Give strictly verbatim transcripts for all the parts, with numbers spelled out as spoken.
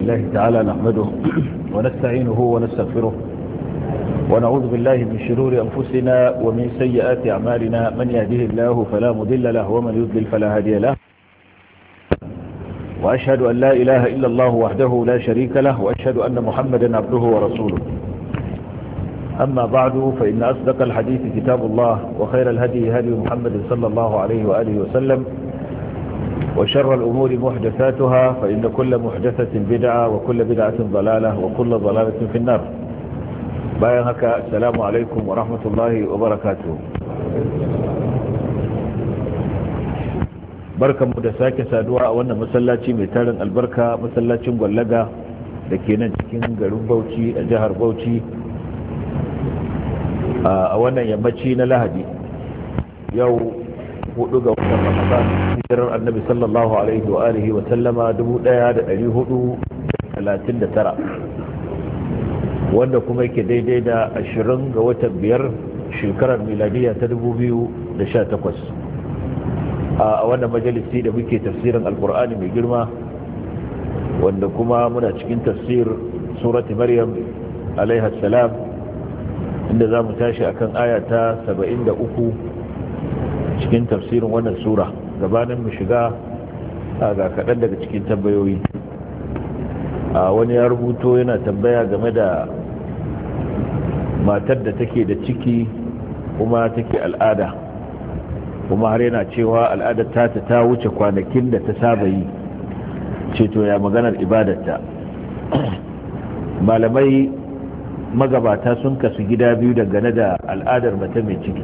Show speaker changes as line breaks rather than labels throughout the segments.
الله تعالى نحمده ونستعينه ونستغفره ونعوذ بالله من شرور أنفسنا ومن سيئات أعمالنا. من يهده الله فلا مضل له ومن يضلل فلا هادي له. وأشهد أن لا إله إلا الله وحده لا شريك له، وأشهد أن محمدا عبده ورسوله. أما بعد، فإن أصدق الحديث كتاب الله، وخير الهدي هدي محمد صلى الله عليه وآله وسلم، وشر الأمور محدثاتها، فإن كل محدثة بدعة وكل بدعة ضلالة وكل ضلالة في النار. بايعك السلام عليكم ورحمة الله وبركاته. بركة مدساك سادوا وانا مسلاتي ميتارن البركة مسلاتي مغلقة لكينا جكين غرون بوتي الجهر بوتي وانا يمتشينا لهدي يو hudu ga watan Ramadan, hijirar annabi sallallahu alaihi wa alihi wa sallama dubu daya da dari hudu talatin da tara, wanda kuma yake daidai da ashirin ga watan biyar shekarar miladiya ta dubu biyu da sha takwas. A wannan majalisi da muke tafsirin alkur'ani mai girma, wanda kuma muna cikin tafsir surati maryam alaiha salam, inda za mu tashi akan aya ta saba'in da uku cikin tafsirin wannan sura. Gabanin mu shiga ga kaɗan daga cikin tambayoyi. A wani ya rubuto yana tambaya game da matar da take da ciki kuma take al'ada, kuma har yana cewa al'adar ta ta wuce kwanakin da ta saba yi, ceto ya maganar ibadarta. Malamai magabata sun kasu gida biyu dangane da al'adar mace mai ciki.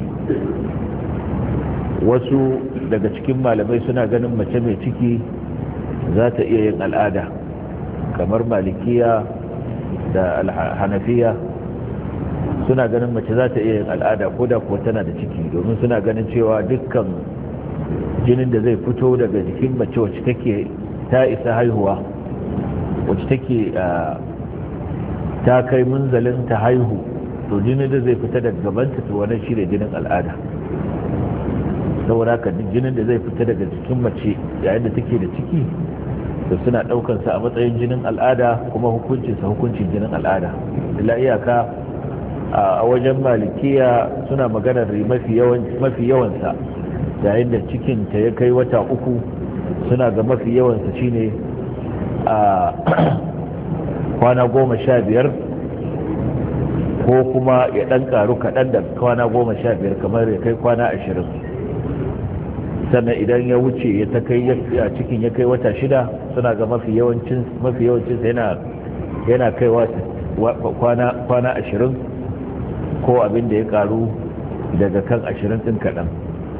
Wasu daga cikin malamai suna ganin mace mai ciki za ta iya yin al'ada, kamar malikiya da hanafiya suna ganin mace za ta iya yin al'ada ko da kuwa tana da ciki, domin suna ganin cewa dukkan jinin da zai fito daga jikin mace wacce take ta isa haihuwa, wacce take ta kai munzalin ta haihu, to jinin da zai fita daga gabanta to wannan shi ne jinin al'ada. saboda haka duk jinin da zai fita daga jikin mace yayin da take da ciki, da suna daukar sa a matsayin jinin al'ada, kuma hukuncin sa hukuncin jinin al'ada. illa iyaka a wajen malikiya suna maganar mafi yawan mafi yawan sa yayin da cikin ta ya kai wata uku, suna ga mafi yawan sa shine a kwana goma sha biyar, ko kuma ya dan karu kadan da kwana goma sha biyar, kamar ya kai kwana ashirin. sannan idan ya wuce ya ta kai a cikin ya kai wata shida, suna ga mafi yawancin mafi yawancin yana yana kaiwa kwana kwana ashirin, ko abin da ya karu daga kan ashirin din kadan.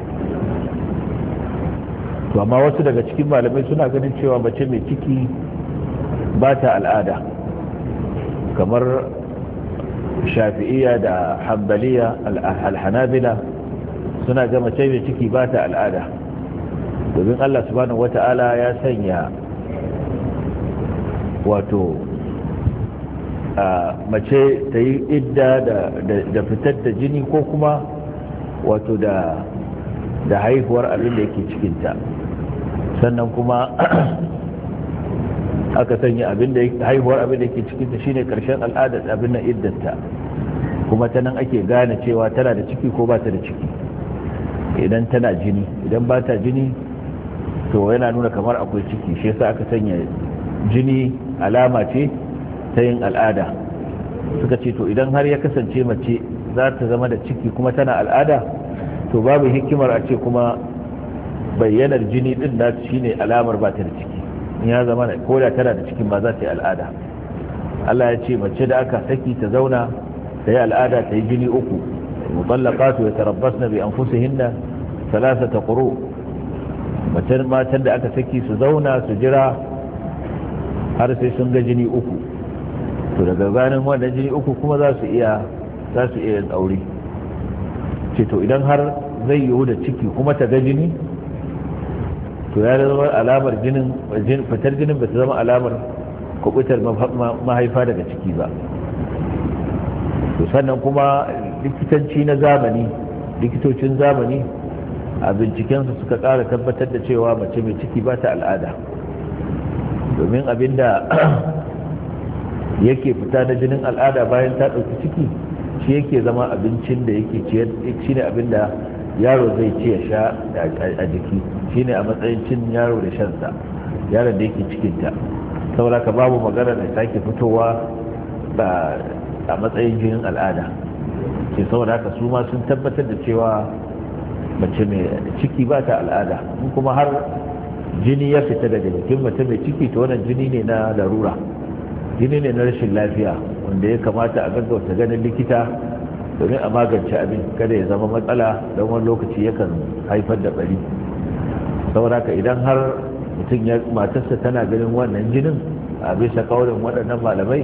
To amma wasu daga cikin malamai suna ganin cewa mace mai ciki ba ta al'ada, kamar shafi'iyya da hanbaliya al-hanabila suna ga mace mai ciki ba ta al'ada, domin Allah subhanahu wata'ala ya sanya wato a mace ta yi idda da fitar da jini, ko kuma wato da da haihuwar abin da yake cikinta. Sannan kuma aka sanya abin da haihuwar abin da yake cikinta shine karshen al'adar abin na iddanta, kuma ta nan ake gane cewa tana da ciki ko ba ta da ciki. Idan tana jini, idan ba ta jini, to yana nuna kamar akwai ciki. Shi yasa aka sanya jini alama ce ta yin al'ada. Suka ce to idan har ya kasance mace za ta zama da ciki kuma tana al'ada, to babu hikimar a ce kuma bayyanar jini din da shine alamar ba ta da ciki. Ya zama da koda tana da cikin ba za ta yi al'ada. Allah ya ce mace da aka saki ta zauna ta yi al'ada, ta yi jini uku. المطلقات يتربصن بأنفسهن ثلاثة قروء. matan da aka saki su zauna su jira har sai sun ga jini uku, to daga ganin wannan jini uku kuma za su iya za su iya aure. ce to idan har zai yiwu da ciki kuma ta ga jini, to ya zama alamar jinin fitar jinin ba ta zama alamar kubutar mahaifa daga ciki ba. to sannan kuma likitanci na zamani, likitocin zamani a bincikensu suka ƙara tabbatar da cewa mace mai ciki ba ta al'ada. domin abinda yake fita na jinin al'ada bayan ta ɗauki ciki shi yake zama abincin da yake ciyar, shi ne abinda yaro zai ci ya sha a jiki, shi ne a matsayin cin yaro da shansa, yaron da yake cikinta. saboda ka babu magana da sake fitowa a matsayin jinin al'ada. ke saboda haka su ma sun tabbatar da cewa mace mai ciki ba ta al'ada, in kuma har jini ya fita daga jikin mace mai ciki to wannan jini ne na larura, jini ne na rashin lafiya wanda ya kamata a gaggauta ganin likita domin a magance abin kada ya zama matsala, don wani lokaci yakan haifar da bari. saboda haka idan har mutum ya matarsa tana ganin wannan jinin a bisa kaurin waɗannan malamai,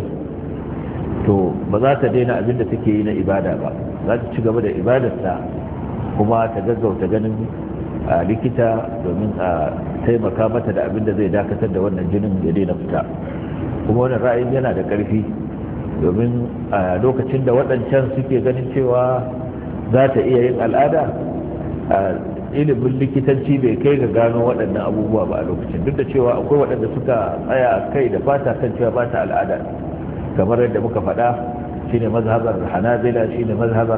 to ba za ta daina abin da take yi na ibada ba, za ta ci gaba da ibadarta kuma ta gaggauta ganin a likita domin a taimaka mata da abin da zai dakatar da wannan jinin ya daina fita. kuma wannan ra'ayin yana da ƙarfi, domin a lokacin da waɗancan suke ganin cewa za ta iya yin al'ada, a ilimin likitanci bai kai ga gano waɗannan abubuwa ba a lokacin, duk da cewa akwai waɗanda suka tsaya a kai da fata kan cewa ba ta al'ada, kamar yadda muka faɗa shine mazhabar hanabila, shine mazhabar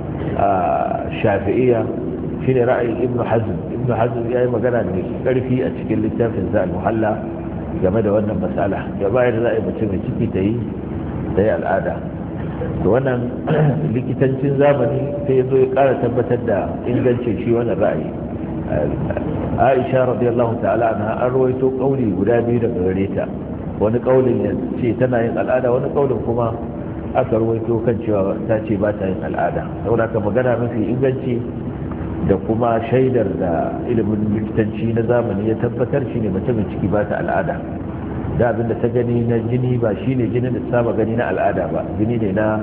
shafi'iyya, shine ra'ayin ibnu hazm. ibnu hazm ya yi magana da ƙarfi a cikin littafin za al-muhalla game da wannan matsala, ya bayar da za a yi mace mai ciki ta yi ta yi al'ada. da wannan likitancin zamani sai ya zo ya ƙara tabbatar da ingancin shi wannan ra'ayi. aisha radiyallahu ta'ala anha an rawaito kauli guda biyu daga gare ta, wani kaulin ya ce tana yin al'ada, wani kaulin kuma aka rawaito kan cewa ta ce ba ta yin al'ada. saboda ka magana mafi inganci da kuma shaidar da ilimin likitanci na zamani ya tabbatar shine mace mai ciki ba ta al'ada, da abinda ta gani na jini ba shine jinin da ta saba gani na al'ada ba, jini ne na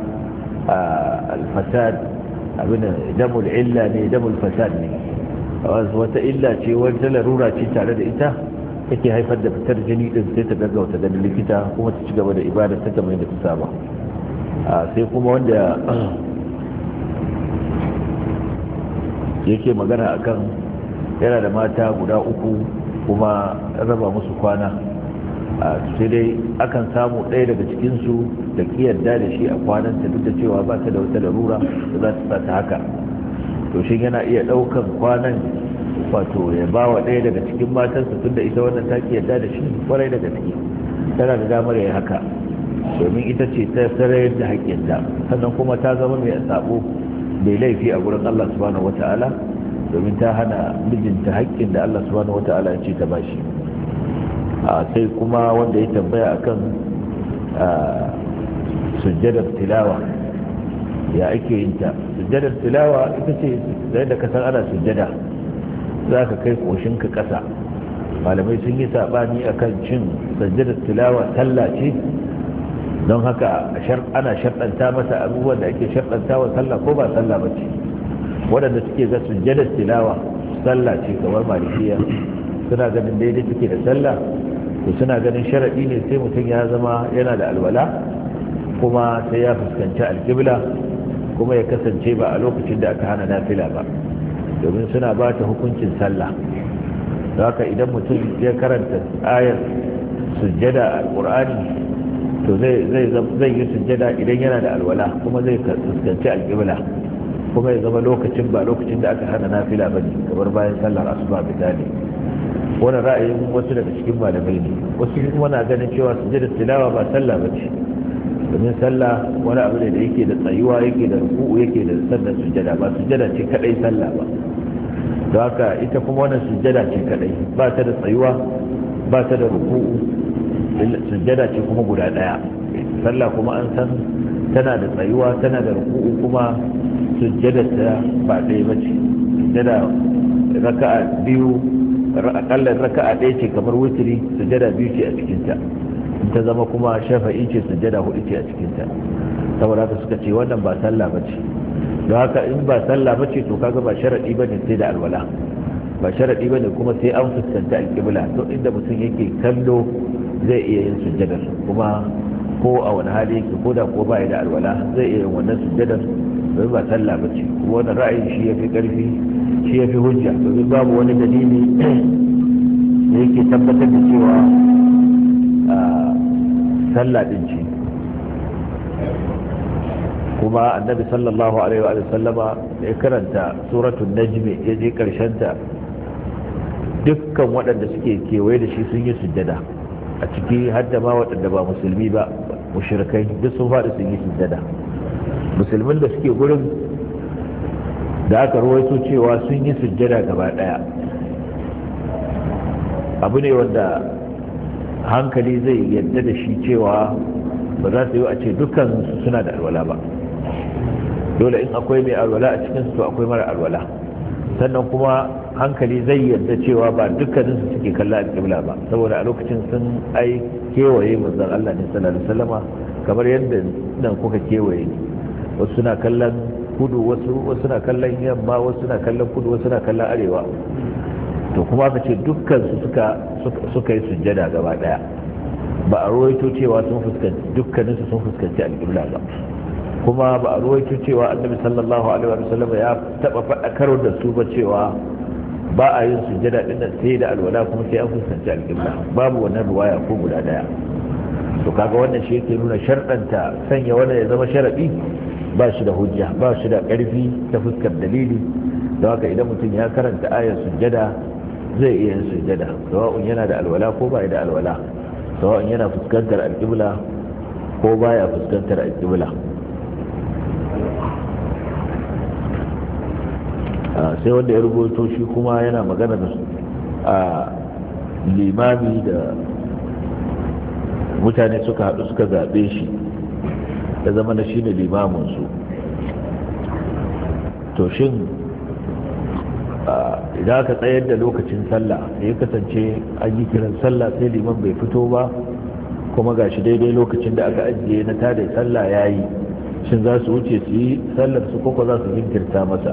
alfasad, abinda damul illa ne, damul fasad ne, wata illa ce wata larura ce tare da ita take haifar da fitar jini din, sai ta gaggauta ganin likita kuma ta ci gaba da ibadar ta kamar yadda ta saba. sai kuma wanda yake magana akan yana da mata guda uku kuma raba musu kwana, sai dai akan samu ɗaya daga cikinsu da kiyarda da shi a kwananta duk da cewa ba ta da wata larura da za ta sa ta haka. to shi yana iya ɗaukan kwanan wato ya ba wa ɗaya daga cikin matansa tun da ita wannan ta kiyarda da shi kwarai daga ciki, tana da damar ya haka domin ita ce ta sarayar da haƙƙinta, sannan kuma ta zama mai sabo mai laifi a gurin Allah subhanahu wata'ala, domin ta hana mijinta haƙƙin da Allah subhanahu wata'ala ya ce ta bashi. sai kuma wanda ya tambaya akan sujjadar tilawa, ya ake yin ta. sujjadar tilawa ita ce da yadda ka san ana sujjada za ka kai ƙoshinka ƙasa. malamai sun yi saɓani akan cin sujjadar tilawa sallah ce, don haka ana sharɗanta mata abubuwan da ake sharɗanta wa sallah ko ba sallah ba ce. waɗanda suke ga sujjadar tilawa sallah ce kamar malikiya, suna ganin daidai suke da sallah, to suna ganin sharaɗi ne sai mutum ya zama yana da alwala kuma sai ya fuskanci alƙibla kuma ya kasance ba a lokacin da aka hana nafila ba, domin suna ba ta hukuncin sallah. haka idan mutum ya karanta ayar sujjada a alƙur'ani to zai yi sujjada idan yana da alwala kuma zai fuskanci alƙibla kuma ya zama lokacin ba lokacin da aka hana nafila ba ne, kamar bayan sallar asuba misali. wani ra'ayin wasu daga cikin malamai ne, wasu kuma na ganin cewa sujjadar tilawa ba sallah ba ce, domin sallah wani abu ne da yake da tsayuwa, yake da ruku'u, yake da sannan sujjada, ba sujjada ce kadai sallah ba. don haka ita kuma wannan sujjada ce kadai, ba ta da tsayuwa, ba ta da ruku'u, sujjada ce kuma guda daya. sallah kuma an san tana da tsayuwa, tana da ruku'u, kuma sujjada ta ba ɗaya ba ce. sujjada raka'a biyu, akalla raka'a ɗaya ce kamar witri, sujjada biyu ce a cikinta. in ta zama kuma shafa'i ce, sujjada hudu ce a cikinta. saboda haka suka ce wannan ba sallah ba ce. don haka in ba sallah ba ce to kaga ba sharaɗi ba ne sai da alwala, ba sharaɗi ba ne kuma sai an fuskanta alƙibla. to inda mutum yake kallo zai iya yin sujjadar, kuma ko a wani hali yake ko da ko ba da alwala zai iya yin wannan sujjadar, domin ba sallah ba ce. wannan ra'ayin shi ya fi ƙarfi, shi ya fi hujja, domin babu wani dalili da yake tabbatar da cewa sallah din ce. kuma annabi sallallahu alaihi wa sallama ya karanta suratul najm ya je karshen ta dukkan waɗanda suke kewaye da shi sun yi sujjada, a ciki hadda ma waɗanda ba musulmi ba mushrikai duk sun faɗi sun yi sujjada. musulmin da suke gurin da aka rawaito cewa sun yi sujjada gaba ɗaya, abu ne wanda hankali zai yadda da shi cewa ba za su yi a ce dukkan suna da alwala ba. dole in akwai mai alwala a cikinsu to akwai mara alwala. sannan kuma hankali zai yadda cewa ba dukkaninsu suke kalla alƙibla ba, saboda a lokacin sun ai kewaye manzon Allah ne sallallahu alaihi wasallama kamar yadda nan kuka kewaye. wasu suna kallon kudu, wasu wasu suna kallon yamma, wasu suna kallon kudu, wasu suna kallon arewa. to kuma aka ce dukkansu suka suka yi sujjada gaba daya, ba a ruwaito cewa sun fuskanci dukkaninsu sun fuskanci alƙibla ba. kuma ba a ruwaito cewa annabi sallallahu alaihi wa sallam ya taba faɗakar da su ba cewa ba a yin sujjada din nan sai da alwala kuma sai an fuskanci alƙibla. babu wannan ruwaya ko guda daya. to kaga wannan shi yake nuna sharɗanta sanya wannan ya zama sharadi ba shi da hujja, ba shi da ƙarfi ta fuskar dalili. don haka idan mutum ya karanta ayar sujjada zai iya yin sujjada, sawa'un yana da alwala ko ba da alwala, sawa'un yana fuskantar alƙibla ko baya fuskantar alƙibla. sai wanda ya rubuto shi kuma yana magana da a limami da mutane suka haɗu suka zaɓe shi da zama na shi ne limaminsu. to shin idan aka tsayar da lokacin sallah ya kasance an yi kiran sallah sai liman bai fito ba, kuma ga shi daidai lokacin da aka ajiye na tada sallah ya yi, shin za su wuce su yi sallar su koko za su jinkirta masa?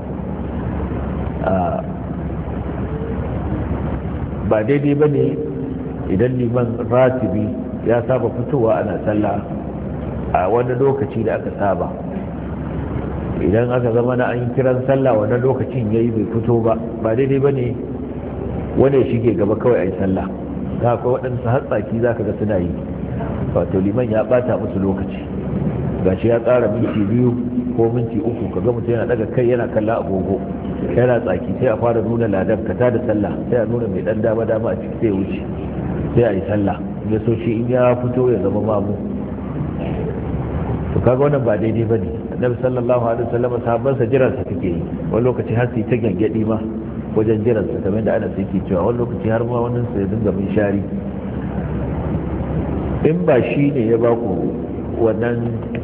ba daidai ba ne idan liman ratibi ya saba fitowa ana sallah a wani lokaci da aka saba, idan aka zama na an kiran sallah wani lokacin ya yi bai fito ba, ba daidai ba ne wanda ya shige gaba kawai a yi sallah. ta akwai waɗansu hatsaki za ka ga suna yi, wato liman ya ɓata musu lokaci, gashi ya tsara minti biyu ko minti uku, ka ga mutum yana daga kai yana kalla agogo yana tsaki, sai a fara nuna ladan ka ta da sallah, sai a nuna mai dan dama dama a ciki sai wuce sai a yi sallah. ya so shi in ya fito ya zama mamu. to kaga wannan ba daidai ba ne. annabi sallallahu alaihi wasallam sahabbansa jiransa take yi, wani lokaci har sai ta gangadi ma wajen jiransa, kamar da ana sai ke cewa wani lokaci har ma wannan sai ya dinga min shari. in ba shi ne ya ba ku wannan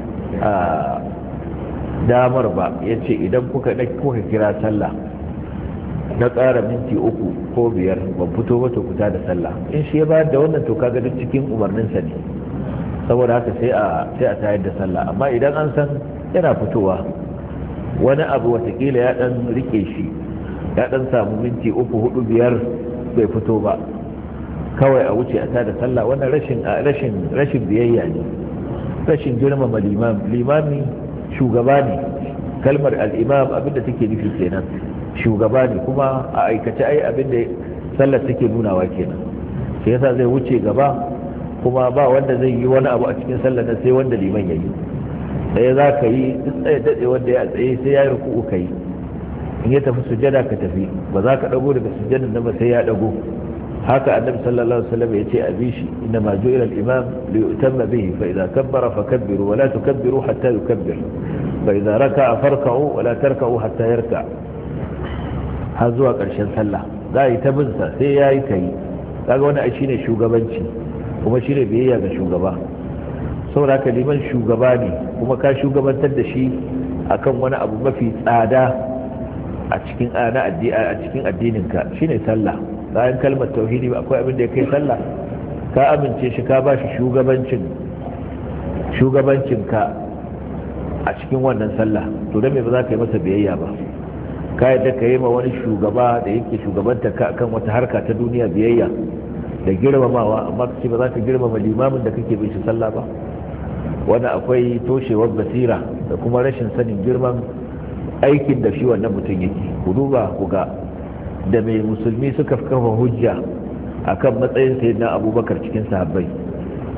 damar ba, ya ce idan kuka kuka kira sallah na tsara minti uku ko biyar ban fito ba to kuta da sallah, in shi ya bayar da wannan to kaga duk cikin umarninsa ne, saboda haka sai a sai a tayar da sallah. amma idan an san yana fitowa wani abu watakila ya dan rike shi, ya dan samu minti uku hudu biyar bai fito ba, kawai a wuce a tada sallah, wannan rashin rashin rashin biyayya ne, rashin girmama limam. limami shugaba ne, kalmar al-imam abinda take nufi kenan, shugaba ne, kuma a aikace ai abinda sallar take nunawa kenan. sai yasa zai wuce gaba, kuma ba wanda zai yi wani abu a cikin sallar nan sai wanda liman yayi. sai za ka yi duk tsaye dade wanda ya tsaye sai ya ruku ka yi, in ya tafi sujada ka tafi, ba za ka dago daga sujadan nan ba sai ya dago. haka annabi sallallahu alaihi wasallam yace a bishi inna ma ju'ila al-imam li yutamma bihi fa idza kabbara fakabbiru wa la tukabbiru hatta yukabbir fa idza raka'a farka'u wa la tarka'u hatta yarka'. har zuwa karshen sallah za yi ta bin sa sai yayi kai. kaga wannan ai shine shugabanci, kuma shine biyayya ga shugaba. saboda haka liman shugaba ne, kuma ka shugabantar da shi akan wani abu mafi tsada a cikin ana addini a cikin addininka shine sallah. bayan kalmar tauhidi ba akwai abin da ya kai sallah? ka amince shi, ka ba shi shugabancin shugabancinka a cikin wannan sallah, to dan me ba za ka yi masa biyayya ba? ka yadda ka yi ma wani shugaba da yake shugabanta ka akan wata harka ta duniya biyayya da girmamawa, amma ka ce ba za ka girmama limamin da kake bin shi sallah ba? wannan akwai toshewar basira da kuma rashin sanin girman aikin da shi wannan mutum yake. ku duba ku ga da mai musulmi suka kafa hujja akan matsayin sayyidina abubakar cikin sahabbai,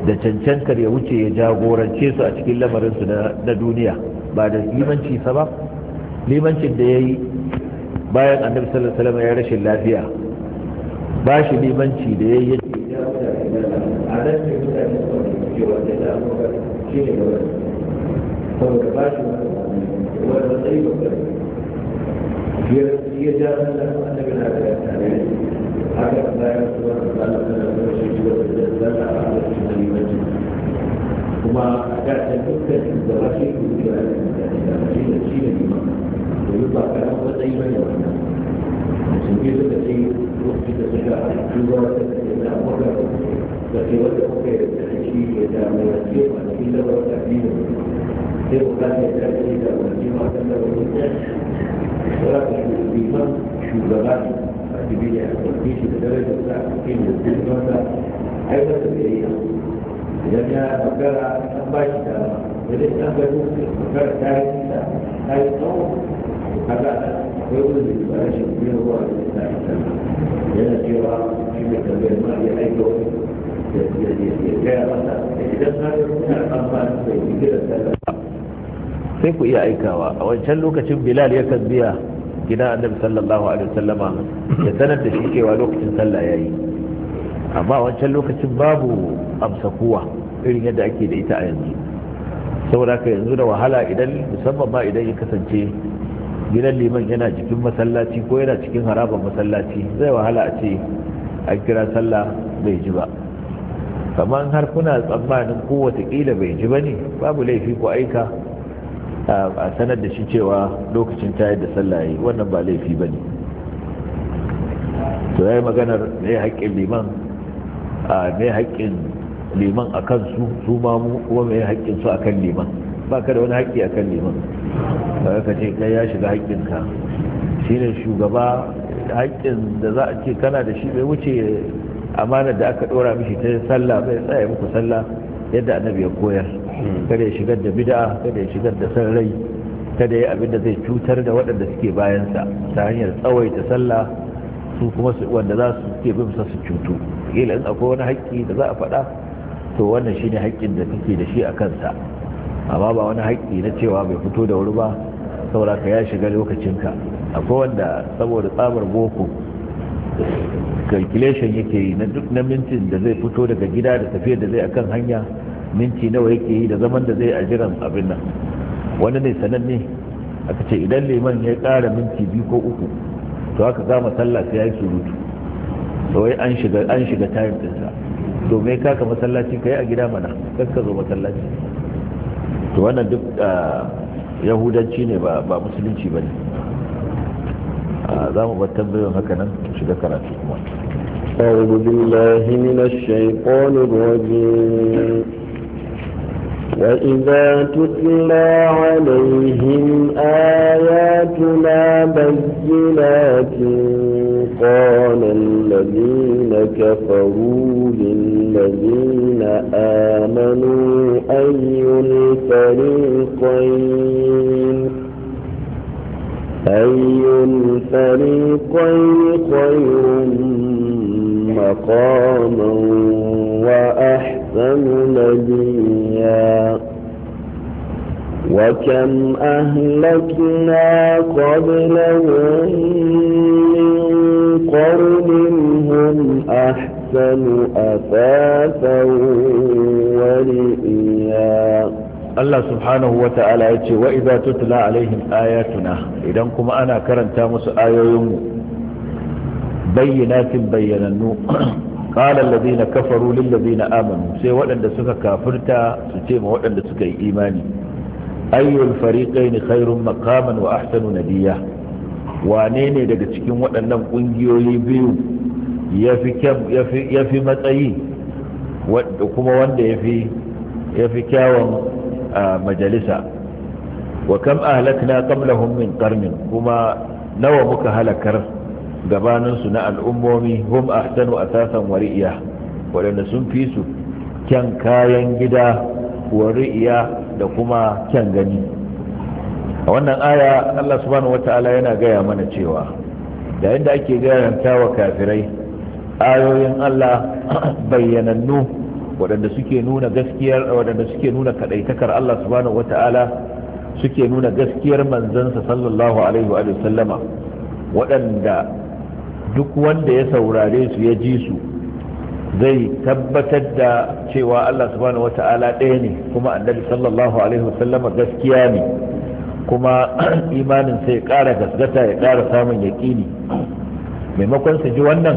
da cancantar ya wuce ya jagorance su a cikin lamarinsu na duniya ba da limanci sa ba. Limancin da ya yi bayan annabi sallallahu alaihi wasallam ya rashin lafiya ba shi limanci da ya yi a nan ne mutane su wani cewa da da abubuwa shi ne gaba saboda ba shi wani matsayi babbar ya ja annabi na da tare haka bayan su wani zala tana da shi shi wata zala a lokacin da limanci kuma a gasar dukkan shugaba shi ne da shi ne shi ne liman domin ba karan matsayi bane wannan musulmi suka ce lokacin da suka shugaba ta ce da amurka da ce wanda kuka yi da shi ya damu ya ce a cikin labar tafiya sai bukata ya ce da wani matan da wani ya za ka liman shugaba ne a cikin ya ɗauke shi da darajar sa a cikin da shugaban sa aikata da ya yi idan ya magana an ba shi dama idan an gano magana ta yi nisa ta yi tsawo haka akwai wani da ba rashin biyan ruwa da ta yi sama yana cewa shi mai tambayar ma ya aika wani ya gaya masa idan har yana amfani da yi kira sallah sai ku iya aikawa a wancan lokacin bilal yakan biya gidan annabi sallallahu alaihi wasallama ya sanar da shi cewa lokacin sallah yayi amma wancan lokacin babu amsa kuwa irin yadda ake da ita a yanzu saboda ka yanzu da wahala idan musamman ma idan ya kasance gidan liman yana cikin masallaci ko yana cikin harabar masallaci zai wahala a ce an kira sallah bai ji ba kamar har kuna tsammanin ko watakila bai ji ba ne babu laifi ko aika a sanar da shi cewa lokacin tayar da sallah yayi wannan ba laifi ba ne to yayi maganar ne haƙƙin liman a ne haƙƙin liman a kansu su ma mu kuma mai haƙƙin su akan liman ba ka da wani haƙƙi akan liman ba ka ce kai ya shiga haƙƙinka shine shugaba haƙƙin da za a ce kana da shi bai wuce amanar da aka ɗora mishi ta sallah bai tsaya muku sallah yadda annabi ya koyar kada ya shigar da bid'a kada ya shigar da san rai kada ya abin da zai cutar da waɗanda suke bayansa ta hanyar tsawaita sallah su kuma wanda za su ke bin sa su cutu kila in akwai wani haƙƙi da za a faɗa to wannan shine haƙƙin da kake da shi a kansa amma ba wani haƙƙi na cewa bai fito da wuri ba saboda ka ya shiga lokacinka akwai wanda saboda tsabar boko calculation yake yi na duk na mintin da zai fito daga gida da tafiyar da zai akan hanya minti nawa yake yi da zaman da zai a jiran abin nan wani ne sananne aka ce idan liman ya ƙara minti biyu ko uku to haka gama sallah sai ya yi surutu to wai an shiga an shiga tayin dinsa to me kaka masallaci kai a gida mana kar ka zo masallaci to wannan duk yahudanci ne ba ba musulunci bane za mu bar tambayoyin haka nan shiga karatu kuma
أعوذ بالله من الشيطان الرجيم وإذا تتلى عليهم آياتنا بينات قال الذين كفروا للذين آمنوا أي الفريقين أي الفريقين خير مقاما وأحسن نبيا وكم أهلكنا قبلهم من قرن هم أحسن أثاثا ورئيا
الله سبحانه وتعالى يقول وإذا تتلى عليهم آياتنا إذا كما أنا كرنت مس آيوم بينات بيننو قال الذين كفروا للذين آمنوا سي waɗanda suka kafirta su ce ma waɗanda suka yi imani ayyul fariqaini khairun maqaman wa ahsanu nabiyya wane ne daga cikin waɗannan ƙungiyoyi biyu yafi yafi yafi matsayi wanda kuma wanda yafi yafi kyawun majalisa wa kam ahlakna qablahum min qarnin kuma nawa muka halakar gabaninsu na al'ummomi hum ahsanu asasan wari'iya waɗanda sun fi su kyan kayan gida wari'iya da kuma kyan gani a wannan aya Allah subhanahu wata'ala yana gaya mana cewa da inda ake garanta wa kafirai ayoyin Allah bayyanannu waɗanda suke nuna gaskiyar waɗanda suke nuna kadaitakar Allah subhanahu wata'ala suke nuna gaskiyar manzansa sallallahu alaihi wa sallama, waɗanda duk wanda ya saurare su ya ji su zai tabbatar da cewa Allah subhanahu wata'ala ɗaya ne, kuma annabi sallallahu alaihi wa sallama gaskiya ne, kuma imanin sai ya ƙara gasgata ya ƙara samun yaƙini. Maimakon su ji wannan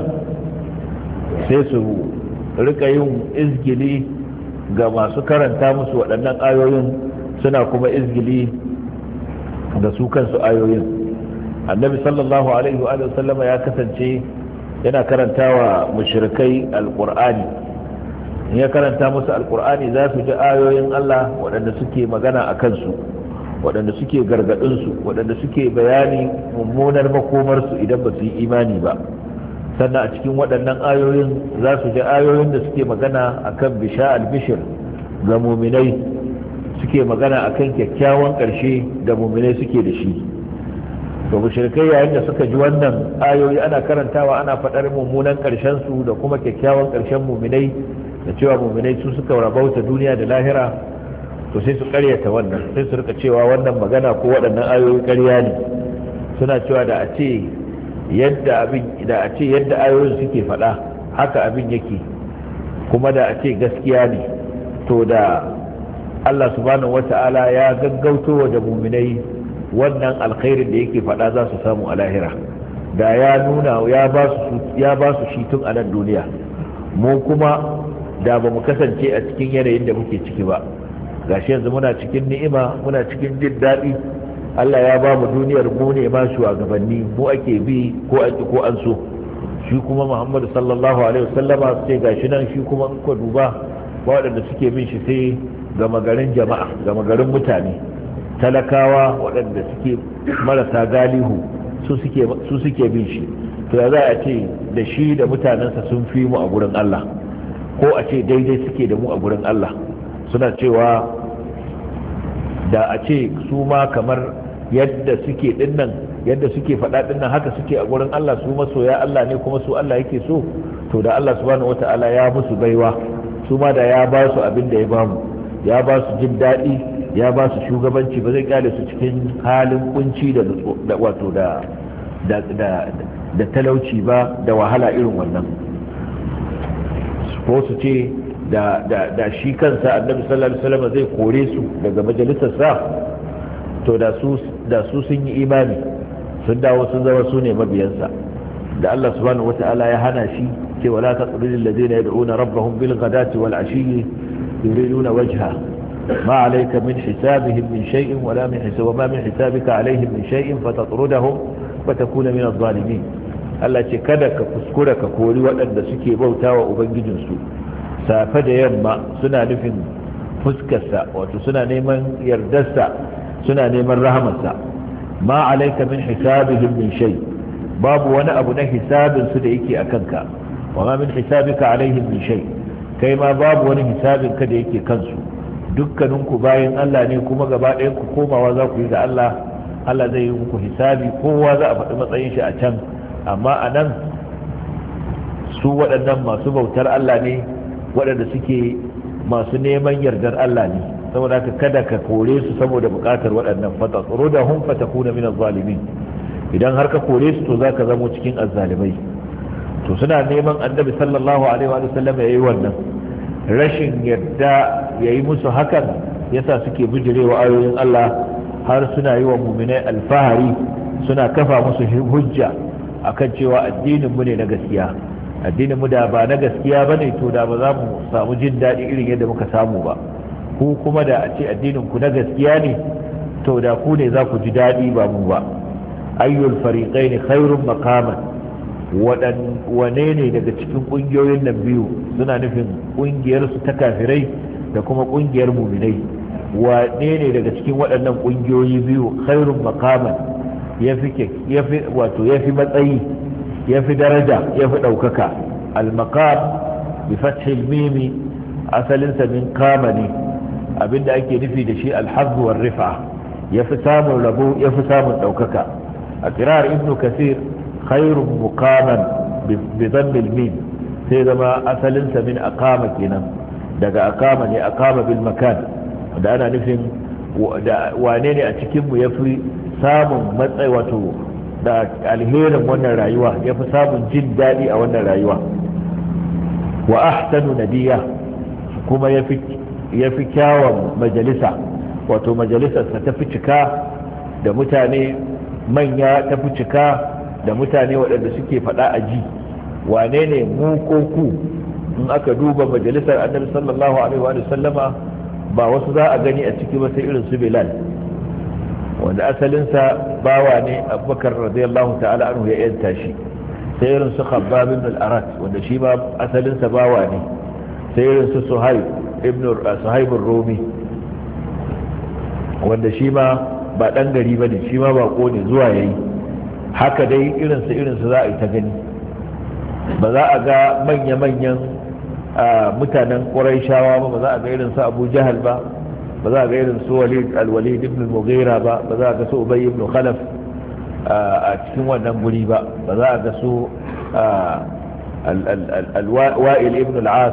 sai su rika yin izgili ga masu karanta musu waɗannan ayoyin, suna kuma izgili ga su kansu ayoyin. Annabi sallallahu alaihi wa sallama ya kasance yana karantawa mushrikai alqur'ani. In ya karanta musu alqur'ani za su ji ayoyin Allah waɗanda suke magana a kansu, waɗanda suke gargaɗinsu, waɗanda suke bayani mummunar makomarsu idan ba su yi imani ba. Sannan a cikin waɗannan ayoyin za su ji ayoyin da suke magana akan bisha albishir ga muminai, suke magana akan kyakkyawan ƙarshe da muminai suke da shi. to mushrikai yayin da suka ji wannan ayoyi ana karantawa ana faɗar mummunan ƙarshen su da kuma kyakkyawan ƙarshen muminai, da cewa muminai su suka rabauta duniya da lahira, to sai su ƙaryata wannan, sai su rika cewa wannan magana ko waɗannan ayoyi ƙarya ne. Suna cewa da a ce yadda abin da a ce yadda ayoyin suke faɗa haka abin yake, kuma da a ce gaskiya ne, to da Allah subhanahu wata'ala ya gaggauto wa da muminai wannan alkhairin da yake faɗa za su samu a lahira, da ya nuna ya ba su ya ba su shi tun a nan duniya, mu kuma da ba mu kasance a cikin yanayin da muke ciki ba. Gashi yanzu muna cikin ni'ima, muna cikin jin daɗi, Allah ya ba mu duniyar mu ne ma shugabanni, mu ake bi ko an ko an so. Shi kuma Muhammadu sallallahu alaihi wasallama sai gashi nan shi kuma in ka duba waɗanda suke bin shi sai gama garin jama'a, gama garin mutane, talakawa waɗanda suke marasa galihu su suke su suke bin shi. To ya za a ce da shi da mutanensa sun fi mu a gurin Allah, ko a ce daidai suke da mu a gurin Allah? Suna cewa da a ce su ma kamar yadda suke dinnan yadda suke faɗa dinnan haka suke a gurin Allah, su masoya Allah ne kuma su Allah yake so, to da Allah subhanahu wata'ala ya musu baiwa, su ma da ya ba su abin da ya ba mu, ya ba su jin daɗi, ya ba su shugabanci, ba zai kyale su cikin halin kunci da wato da da da talauci ba, da wahala irin wannan. Ko su ce da da da shi kansa annabi sallallahu alaihi wasallam zai kore su daga majalisarsa, to da su da su sun yi imani, sun dawo sun zama su ne mabiyansa. Da Allah subhanahu wata'ala ya hana shi ce wala taqridil ladina yad'una rabbahum bil ghadati wal ashi yuriduna wajha ma alayka min hisabihim min shay'in wala min hisab ma min hisabika alayhim min shay'in fatatrudahum wa takuna min adh-dhalimin. Allah ce kada ka kuskura ka kori waɗanda suke bautawa ubangijinsu safe da yamma suna nufin fuskarsa, wato suna neman yardarsa, suna neman rahamarsa. ma alaika min hisabihim min shay, babu wani abu na hisabin su da yake akan ka, wa ma min hisabika alaihim min shay, kai ma babu wani hisabin ka da yake kansu. Dukkanin ku bayan Allah ne, kuma gaba ɗayan ku komawa za ku yi ga Allah. Allah zai yi muku hisabi, kowa za a faɗi matsayin shi a can, amma a nan su waɗannan masu bautar Allah ne, waɗanda suke masu neman yardar Allah ne. Saboda ka kada ka kore su saboda bukatar waɗannan, fata tsoro da hun fata kuna min zalimin. Idan har ka kore su to za ka zamo cikin azzalimai. To suna neman annabi sallallahu alaihi wa sallam ya yi wannan, rashin yarda ya yi musu hakan yasa suke bijirewa ayoyin Allah, har suna yi wa muminai alfahari, suna kafa musu hujja akan cewa addinin mu ne na gaskiya. Addinin mu da ba na gaskiya bane, to da ba za mu samu jin daɗi irin yadda muka samu ba. Ku kuma da a ce addinin ku na gaskiya ne, to da ku ne za ku ji daɗi ba mu ba. Ayyul fariqaini khairun maqaman, wane ne daga cikin ƙungiyoyin nan biyu, suna nufin ƙungiyar su ta kafirai da kuma ƙungiyar muminai, wane ne daga cikin waɗannan ƙungiyoyi biyu khairun maqaman, yafi yafi wato yafi matsayi, yafi daraja, yafi ɗaukaka. Al-maqam bi fathil mimi asalinsa min kama ne, abinda ake nufi da shi alhazzu war rifa, yafi samun rabo, yafi samun ɗaukaka. A kirar ibnu kasir khairun muqaman bi dhammil mim, sai zama asalinsa min aqama kenan, daga aqama ne aqama bil makan da ana nufin wane ne a cikinmu ya fi samun matsayi wato da alherin wannan rayuwa ya fi samun jin daɗi a wannan rayuwa wa ahsanu nadiya kuma ya fi kyawun majalisa wato majalisarsa ta fi cika da mutane manya ta fi cika da mutane waɗanda suke faɗa a ji wane ne mu ko ku in aka duba majalisar annabi sallallahu alaihi wa sallama ba wasu za a gani a ciki ba sai irin su bilal wanda asalinsa bawa ne abubakar radiyallahu ta'ala anhu ya yanta shi sai irin su khabbab ibn al-arat wanda shi ma asalinsa bawa ne sai irin su suhaib ibn suhaib ar-rumi wanda shi ma ba dan gari bane shi ma bako ne zuwa yayi haka dai irin su irin su za a yi ta gani ba za a ga manya-manyan mutanen ƙuraishawa ba ba za a ga irin su abu jahal ba ba za a ga irin su al-walid ibn al-mughira ba ba za a ga su ubay ibn khalaf a cikin wannan guri ba ba za a ga su al-wa'il ibn al-as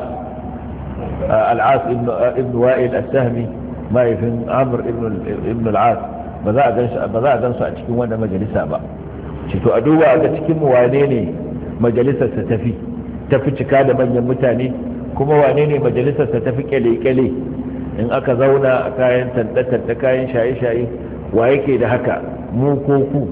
al-as ibn wa'il as-sahmi mahaifin amr ibn al-as ba za a gansu a cikin wannan majalisa ba ce to a duba ga cikin mu wane ne majalisarsa tafi tafi cika da manyan mutane kuma wane ne majalisarsa tafi kyale-kyale in aka zauna a kayan tantatar kayan shaye-shaye wa yake da haka mu ko ku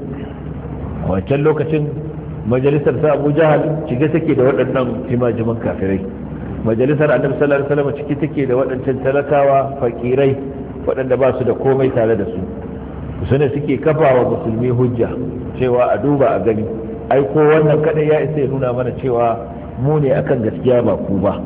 a wancan lokacin majalisar sa abu jahal cike take da waɗannan timajiman kafirai majalisar annabi sallallahu alaihi wasallam cike take da waɗancan talakawa fakirai waɗanda ba su da komai tare da su su ne suke kafawa musulmi hujja cewa a duba a gani ai ko wannan kadai ya isa ya nuna mana cewa mu ne akan gaskiya ba ku ba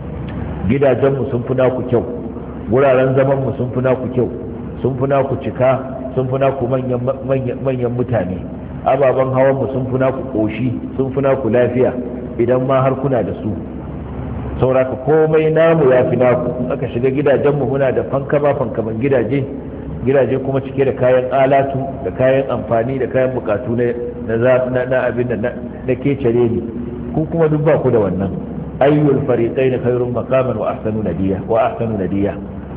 gidajenmu sun fi naku kyau wuraren zamanmu sun fi naku kyau sun fi naku cika sun fi naku manyan mutane ababen hawanmu sun fi naku koshi sun fi naku lafiya idan ma har kuna da su sauraka komai namu ya fi naku aka shiga gidajenmu muna da fankama fankaman gidaje gidaje kuma cike da kayan alatu da kayan amfani da kayan bukatu na abin da na kecere ne ku kuma duk ba ku da wannan ayyul fariqain khairun maqaman wa ahsanu nadiya wa ahsanu nadiya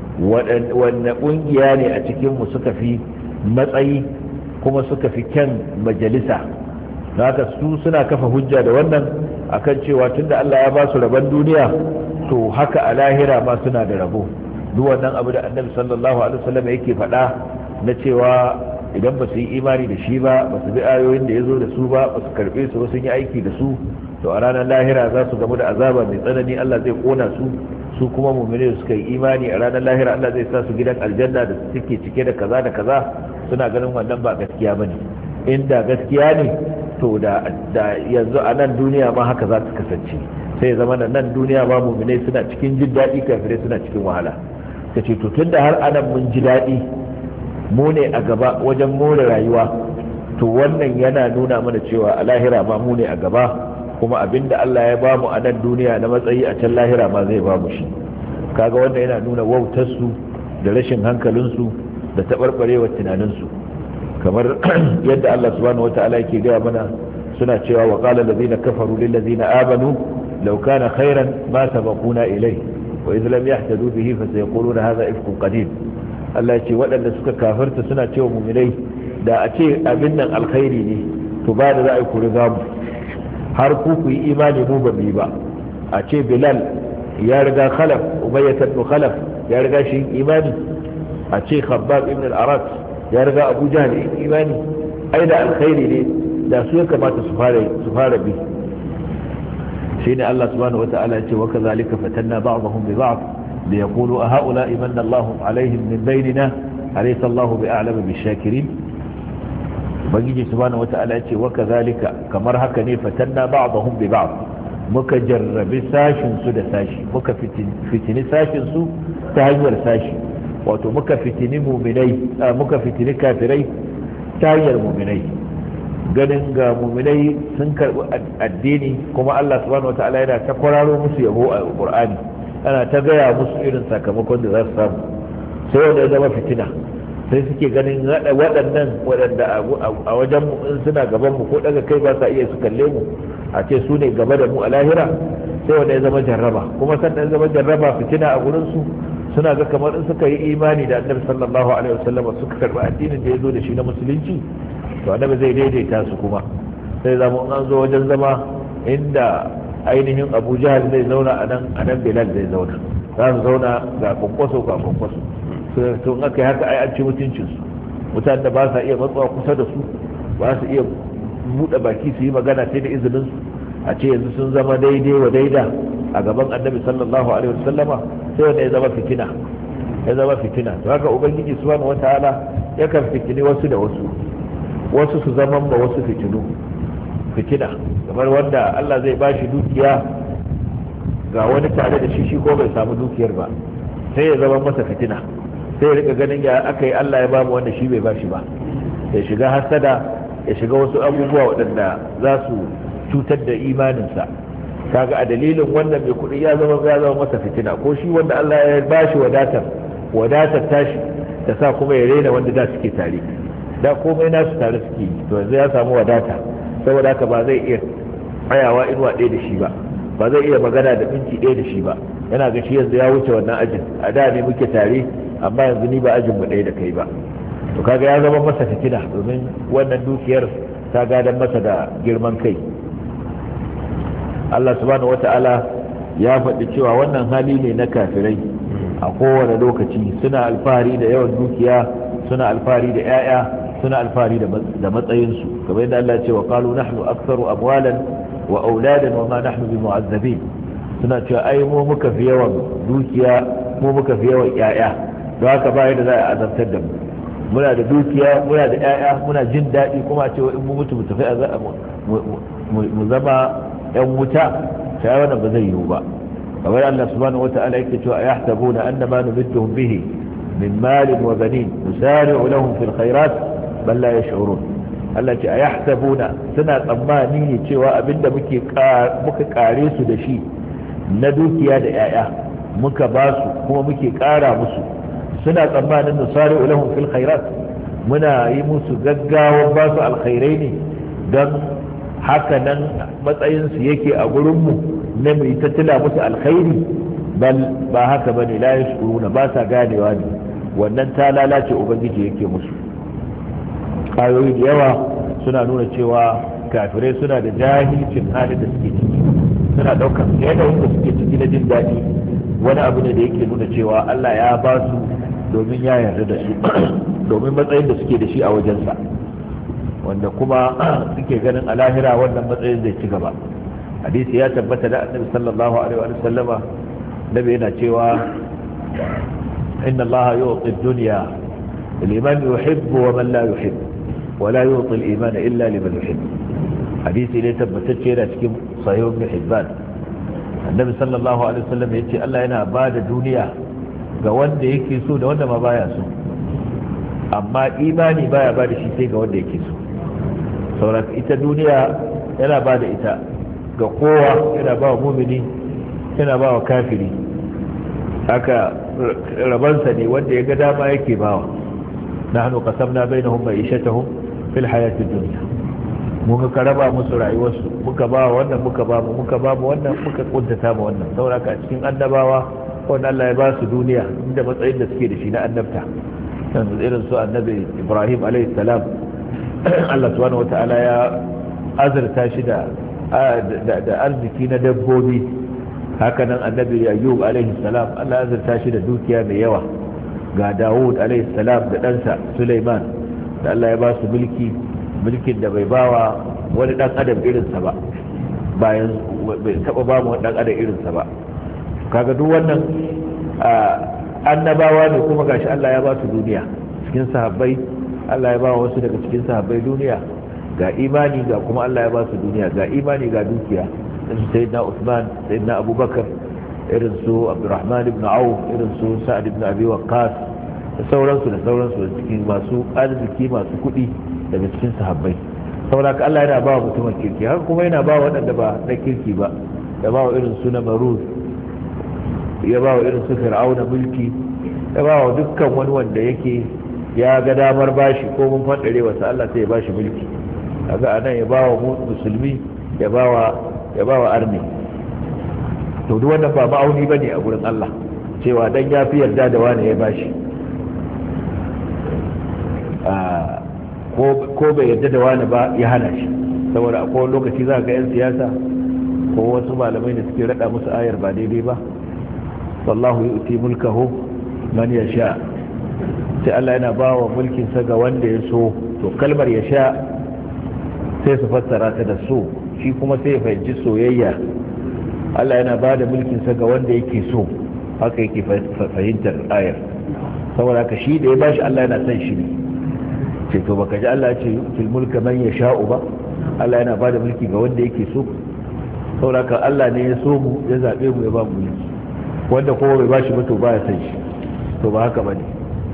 wannan kungiya ne a cikin mu suka fi matsayi kuma suka fi kyan majalisa haka su suna kafa hujja da wannan akan cewa tunda Allah ya ba su rabon duniya to haka a lahira ma suna da rabo duk wannan abu da annabi sallallahu alaihi wasallam yake faɗa na cewa idan ba su yi imani da shi ba ba su bi ayoyin da ya zo da su ba ba su karɓe su ba sun yi aiki da su to a ranar lahira za su gamu da azaba mai tsanani Allah zai kona su su kuma mu'mini suka yi imani a ranar lahira Allah zai sa su gidan aljanna da suke cike da kaza da kaza suna ganin wannan ba gaskiya bane inda gaskiya ne to da da yanzu a nan duniya ma haka za ta kasance sai zama nan duniya ma mu'minai suna cikin jin daɗi kafirai suna cikin wahala kace to tunda har anan mun ji daɗi mu ne a gaba wajen more rayuwa to wannan yana nuna mana cewa a lahira ma mu ne a gaba kuma abinda Allah ya bamu a nan duniya na matsayi a can lahira ma zai bamu shi kaga wanda yana nuna wautarsu da rashin hankalinsu da taɓarɓarewar tunaninsu kamar yadda Allah subhanahu wata'ala yake gaya mana suna cewa wa qala allazina kafaru lil ladzina amanu law kana khairan ma sabaquna ilayhi wa idh lam yahtadu bihi fa sayaquluna hadha ifkun qadim Allah ya ce waɗanda suka kafirta suna cewa mu'minai da a ce abin nan alkhairi ne to ba da za a yi ku riga mu har ku ku yi imani mu ba mu yi ba a ce bilal ya riga khalaf umayyah ibn khalaf ya riga shi imani a ce khabbab ibn al-arat ya riga abu jahl imani ai da alkhairi ne da su ya kamata su fara su fara bi shine Allah subhanahu wata'ala ya ce wa kadhalika fatanna ba'dahum bi ba'd liyaqulu a ha'ula'i manna Allahu alaihim min bainina alaysa Allahu bi'a'lamu bish-shakirin ubangiji subhanahu wata'ala ya ce wa kadhalika kamar haka ne fatanna ba'dahum bi ba'd muka jarrabi sashin su da sashi muka fitini sashin su ta hanyar sashi wato muka fitini mu'minai muka fitini kafirai ta hanyar mu'minai ganin ga mu'minai sun karbi addini kuma Allah subhanahu wata'ala yana ta kwararo musu yabo a Qur'ani ana ta gaya musu irin sakamakon da za su samu sai wanda ya zama fitina sai suke ganin waɗannan waɗanda a wajen in suna gaban mu ko daga kai ba sa iya su kalle mu a ce su ne gaba da mu a lahira sai wanda ya zama jarraba, kuma sannan ya zama jarraba fitina a gurin su suna ga kamar in suka yi imani da annabi sallallahu alaihi wasallam suka karbi addinin da ya zo da shi na musulunci to annabi zai daidaita su kuma sai zama an zo wajen zama inda ainihin Abu Jahal zai zauna a nan a nan Bilal zai zauna za su zauna ga kwankwaso ga kwankwaso to in aka yi haka ai an ci mutuncin su mutanen da ba sa iya matsawa kusa da su ba su iya buɗe baki su yi magana sai da izinin su a ce yanzu sun zama daidai wa daida a gaban annabi sallallahu alaihi wasallama sai wanda ya zama fitina ya zama fitina to haka ubangiji subhanahu wataala yakan fitini wasu da wasu wasu su zama ba wasu fitinu fitina kamar wanda Allah zai bashi dukiya ga wani tare da shi shi ko bai samu dukiyar ba sai ya zama masa fitina sai ya rika ganin ya aka yi Allah ya ba mu wanda shi bai bashi ba ya shiga hasada ya shiga wasu abubuwa waɗanda za su cutar da imaninsa kaga a dalilin wannan mai kuɗi ya zama ya zama masa fitina ko shi wanda Allah ya bashi wadatar wadatar tashi ta sa kuma ya rena wanda da suke tare da komai nasu tare suke to yanzu ya samu wadata saboda haka ba zai iya tsayawa inuwa ɗaya da shi ba ba zai iya magana da minti ɗaya da shi ba yana ga shi yanzu ya wuce wannan ajin a da ne muke tare amma yanzu ni ba ajin mu ɗaya da kai ba to kaga ya zama masa fitina domin wannan dukiyar ta gadan masa da girman kai Allah subhanahu wata'ala ya faɗi cewa wannan hali ne na kafirai a kowane lokaci suna alfahari da yawan dukiya suna alfahari da 'ya'ya suna alfahari da matsayinsu kamar yadda Allah ya ce wa qalu nahnu aktharu amwalan wa auladan wa ma nahnu bimu'azzabin suna cewa ai mu muka fi yawan dukiya mu muka fi yawan 'ya'ya don haka ba yadda za a azabtar da mu muna da dukiya muna da 'ya'ya muna jin daɗi kuma a cewa in mu mutu mu tafi mu zama yan wuta sai wannan ba zai yiwu ba kamar Allah subhanahu wata'ala yake cewa yahtabuna annama numidduhum bihi min malin wa banin nusari'u lahum fil khairat bal la yash'urun Allah ce yahtabuna suna tsammani ne cewa abinda muke muka kare su da shi na dukiya da yaya muka ba su kuma muke kara musu suna tsammanin nusari'u lahum fil khairat muna yi musu gaggawa ba su alkhairai ne don haka nan matsayinsu yake a gurinmu na mai tattala musu alkhairi bal ba haka bane la yashkuruna ba sa ganewa ne wannan ta lalace ubangiji yake musu ayoyi da yawa suna nuna cewa kafirai suna da jahilcin halin da suke ciki suna daukar yanayin da suke ciki na jin daɗi wani abu ne da yake nuna cewa Allah ya ba su domin ya yarda da su domin matsayin da suke da shi a wajensa wanda kuma suke ganin a lahira wannan matsayin zai ci gaba hadisi ya tabbata da annabi sallallahu alaihi wa sallama nabi yana cewa inna allaha yu'ti ad-dunya liman yuhibbu wa man la yuhibbu wa la yu'ti al-iman illa liman yuhibbu hadisi ne tabbatacce da cikin sahih ibn hibban annabi sallallahu alaihi wa sallam yace Allah yana ba da duniya ga wanda yake so da wanda ma baya so amma imani baya ba da shi sai ga wanda yake so sauraka ita duniya yana ba da ita ga kowa yana ba wa mumini yana ba wa kafiri haka rabansa ne wanda ya ga dama yake bawa nahnu qasamna bainahum ma'ishatahum fil hayatid dunya mu muka raba musu rayuwarsu muka ba wannan muka ba mu muka ba mu wannan muka kuntata mu wannan sauraka cikin annabawa wanda Allah ya ba su duniya inda matsayin da suke da shi na annabta yanzu irin su annabi Ibrahim alaihi salam Allah subhanahu wata'ala ya azurta shi da da arziki na dabbobi hakanan annabi Ayyub alaihi salam Allah ya azurta shi da dukiya mai yawa ga Dawud alaihi salam da ɗansa Sulaiman da Allah ya ba su mulki mulkin da bai bawa wani dan adam irinsa ba bayan bai taba ba mu wani dan adam irinsa ba kaga duk wannan annabawa ne kuma gashi Allah ya ba su duniya cikin sahabbai Allah ya ba wasu daga cikin sahabbai duniya ga imani ga kuma Allah ya ba su duniya ga imani ga dukiya irin sayyidina Uthman sayyidina Abubakar irin su Abdurrahman ibn Auf irin su Sa'ad ibn Abi Waqqas da sauransu da sauransu da cikin masu arziki masu kuɗi daga cikin sahabbai saboda ka Allah yana ba wa mutumin kirki haka kuma yana ba waɗanda ba na kirki ba ya ba wa irin su na Maruz ya ba wa irin su Fir'auna mulki ya ba wa dukkan wani wanda yake ya ga damar bashi ko mun fadare wasa Allah sai ya bashi mulki kaga anan ya ba wa musulmi ya ba wa ya ba wa arni to duk wannan ba ma'auni bane a gurin Allah cewa dan ya fi yarda da wani ya bashi ko bai yarda da wani ba ya hana shi. Saboda akwai lokaci za ga 'yan siyasa ko wasu malamai da suke rada musu ayar ba daidai ba, wallahu yu'ti mulkahu man yasha, sai Allah yana ba wa mulkin sa ga wanda ya so. To kalmar yasha sai su fassara ta da so, shi kuma sai ya fahimci soyayya. Allah yana ba da mulkin sa ga wanda yake so, haka yake fahimtar ayar. Saboda haka shi da ya bashi Allah yana son shi ne. Ce to baka ji Allah ce yu'til mulka man yasha'u ba, Allah yana ba da mulki ga wanda yake so. Saboda haka Allah ne ya so mu, ya zabe mu, ya ba mu mulki. Wanda kowa bai bashi ba to baya son shi, to ba haka bane.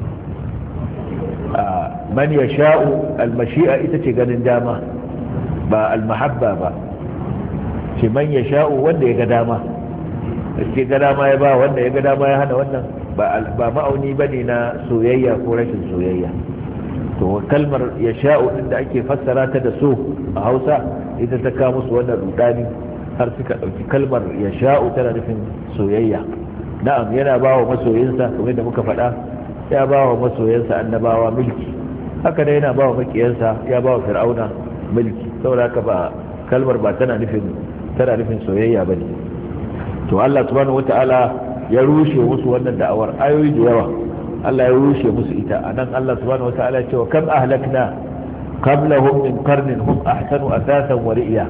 Man yasha'u, al-mashi'a ita ce ganin dama, ba al-mahabba ba. Ce man yasha'u wanda ya ga dama, ke ga dama ya ba wanda ya ga dama ya hana wannan, ba ma'auni bane na soyayya ko rashin soyayya. To kalmar yasha'u din da ake fassara ta da so a Hausa ita ta kawo musu wannan rudani har suka dauki kalmar yasha'u tana nufin soyayya. Na'am, yana ba wa masoyinsa kamar da muka faɗa, ya ba wa masoyansa annabawa mulki, haka da yana ba wa makiyansa, ya ba wa fir'auna mulki. Saboda haka ba kalmar ba tana nufin tana nufin soyayya bane. To Allah subhanahu wata'ala ya rushe musu wannan da'awar ayoyi da yawa. Allah ya rushe musu ita. Anan Allah subhanahu wata'ala ya ce wa kam ahlakna qablahum min qarnin hum ahsanu asasan wa ri'ya.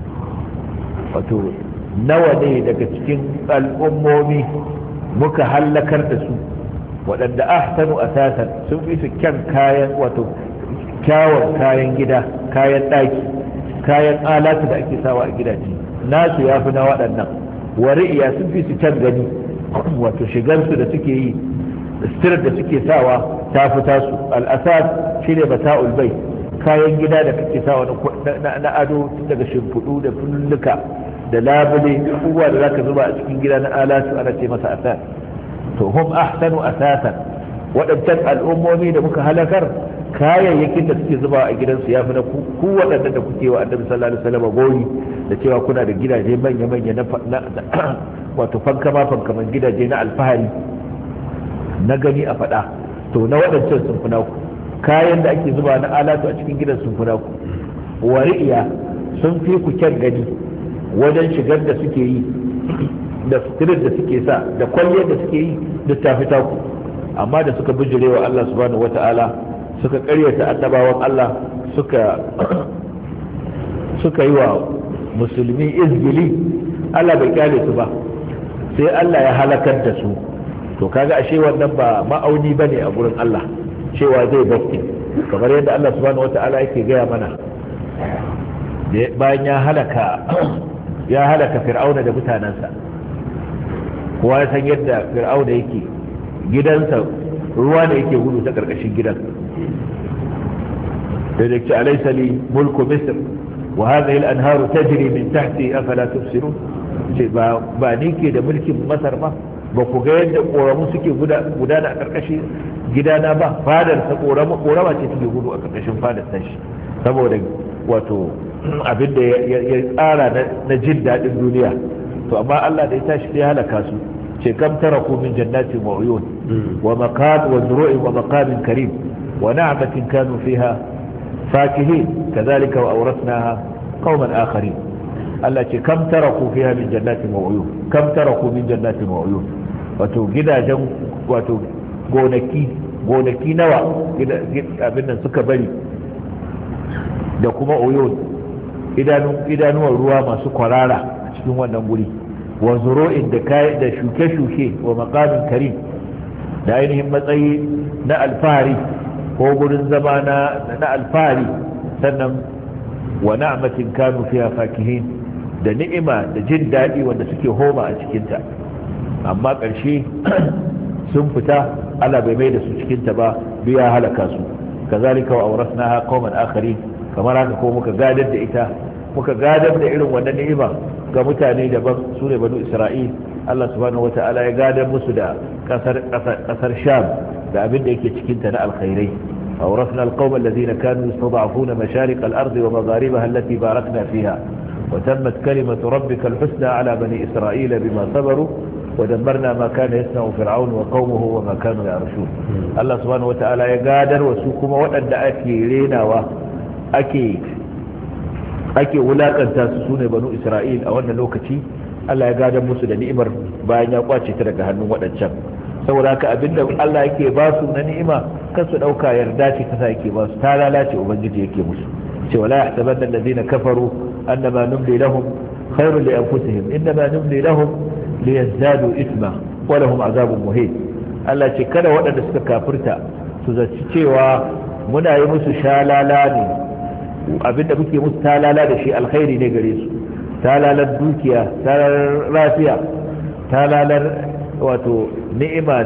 Wato nawa ne daga cikin al'ummomi muka halakar da su waɗanda ahsanu asasan sun fi su kyan kayan, wato kyawun kayan gida, kayan ɗaki, kayan alatu da ake sawa a gidaje, nasu ya fi na waɗannan. Wari'iya sun fi su kyan gani, wato shigarsu da suke yi, stirar da suke sawa ta fi tasu. Al'asad shi ne bata'ul bai, kayan gida da kake sawa na ado daga shimfiɗu da fulluka da labule, abubuwa da zaka zuba a cikin gida na alatu ana ce masa asad. To hum ahsanu asasan, waɗancan al'ummomi da muka halakar kayayyakin da suke zuba a gidansu ya fi na ku waɗanda da kuke wa annabi sallallahu alaihi wasallam gori da cewa kuna da gidaje manya-manya na wato fankama fankaman gidaje na alfahari na gani a faɗa. To na waɗancan sun fi naku, kayan da ake zuba na alatu a cikin gidan sun fi naku. Wari'iya sun fi ku kyan gani wajen shigar da suke yi, da fitilar da suke sa, da kwalliyar da suke yi, duk ta fi taku. Amma da suka bijirewa Allah subhanahu wata'ala, suka karyata annabawan Allah, suka suka yi wa musulmi izgili, Allah bai kyale su ba, sai Allah ya halakar da su. To kaga ashe wannan ba ma'auni bane a gurin Allah cewa zai bakke, kamar yadda Allah subhanahu wata'ala yake gaya mana bayan ya halaka ya halaka fir'auna da mutanensa. Kowa ya san yadda fir'auna yake, gidansa ruwa da yake gudu ta karkashin gidan. da yake alaysa li mulku misr wa hadhihi al-anharu tajri min tahti afala tubsirun, ce ba ba ni ke da mulkin masar ba, ba ku ga yadda koramu suke gudana a karkashin gidana ba. Fadar sa korama korama ce take gudu a karkashin fadar tashi, saboda wato abin da ya tsara na jin daɗin duniya. To amma Allah da ya tashi sai halaka su, ce kam taraku min jannatin wa uyun wa maqam wa zuru'in wa maqamin karim wa na'matin kanu fiha fakihin kadhalika wa awrasnaha qauman akharin. Allah ce kam taraku fiha min jannatin wa uyun, kam taraku min jannatin wa uyun, wato gidajen, wato gonaki gonaki nawa abin nan suka bari, da kuma uyun idanuwan ruwa masu kwarara a cikin wannan guri, wa zuru'in da da shuke-shuke, wa maqamin karim, da ainihin matsayi na alfahari ko gurin zama na alfahari, sannan wa na'matin kanu fiha fakihin, da ni'ima da jin daɗi wanda suke homa a cikinta. Amma ƙarshe sun fita, Allah bai mai da su cikinta ba, biya halaka su. kazalika wa awrasnaha qauman akharin, kamar haka ko muka gadar da ita, muka gadar da irin wannan ni'ima ga mutane daban, su ne banu Isra'il. Allah subhanahu wata'ala ya gadar musu da kasar kasar Sham da abin da yake cikin ta na alkhairai. awrasna alqawma alladhina kanu yastad'afuna masharik al-ard wa magharibaha allati barakna fiha وتمت كلمة ربك الحسنى على بني إسرائيل بما صبروا ودمرنا ما كان يصنع فرعون وقومه وما كانوا يعرشون الله سبحانه وتعالى يقادر وسوكما وأن أكي لينا وأكي أكي ولاقا تاسسون بنو إسرائيل أو أن لوكتي الله يقادر مسل نئمر باين يقواتي ترك هنو وأن شب saboda haka abinda Allah yake ba su na ni'ima kasu dauka yarda ce kasa yake ba su ta lalace ubangiji yake musu ce wala yahsabanna alladhina kafaru annama numli lahum khairun li anfusihim innama numli lahum liyazdadu ithma wa lahum azabun muhin Allah ce kada waɗanda suka kafirta su zaci cewa muna yi musu shalala ne abinda muke musu talala da shi alkhairi ne gare su talalar dukiya talalar lafiya talalar wato ni'ima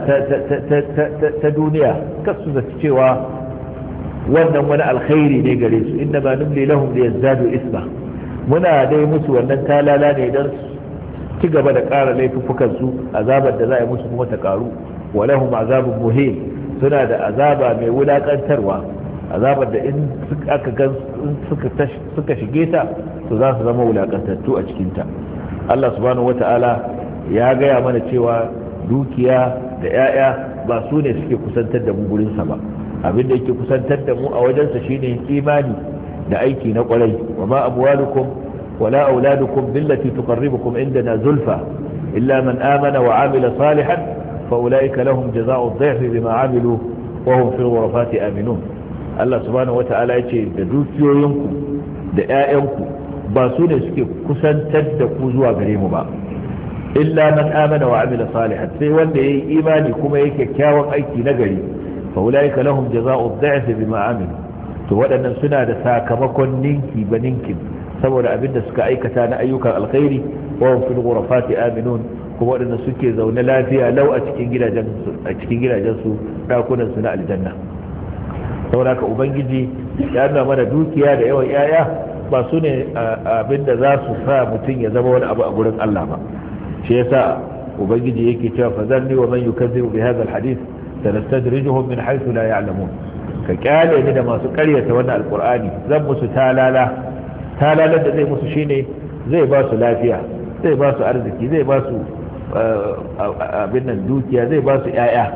ta duniya kasu da cewa wannan wani alkhairi ne gare su inda ba numli lahum li yazdadu isma muna dai musu wannan talala ne dan ci gaba da ƙara laifukan su azabar da za a yi musu kuma ta karu wa lahum azabun muhin suna da azaba mai wulakantarwa azabar da in aka gan suka suka shige ta to za su zama wulakantattu a cikin ta Allah subhanahu wata'ala ya gaya mana cewa dukiya da 'ya'ya ba su ne suke kusantar da mu gurinsa ba abin da yake kusantar da mu a wajensa shine imani da aiki na kwarai wa ma amwalukum wala auladukum billati tuqarribukum indana zulfa illa man amana wa amila salihan fa ulaika lahum jazaa'u ad-dhayfi bima amilu wa hum fil ghurafati aminun Allah subhanahu wata'ala yace da dukiyoyinku da 'ya'yanku ba su ne suke kusantar da ku zuwa gare mu ba illa man amana wa amila salihan sai wanda yayi imani kuma yake kyakkyawan aiki na gari fa ulaika lahum jazaa'u ad-da'f bima amilu to wadannan suna da sakamakon ninki ba ninkin saboda abinda suka aikata na ayyukan alkhairi wa hum fil ghurafati aminun kuma wadannan suke zaune lafiya lau a cikin gidajen a cikin gidajen su dakunan su na aljanna saboda ka ubangiji ya nuna mana dukiya da yawan yaya ba su ne abinda za su sa mutum ya zama wani abu a gurin Allah ba shi yasa ubangiji yake cewa fazarni wa man yukazzibu bi hadha alhadith sanastadrijuhum min haythu la ya'lamun ka kyale ni da masu karyata wannan alqur'ani zan musu talala talalar da zai musu shine zai ba su lafiya zai ba su arziki zai ba su abin nan dukiya zai ba su yaya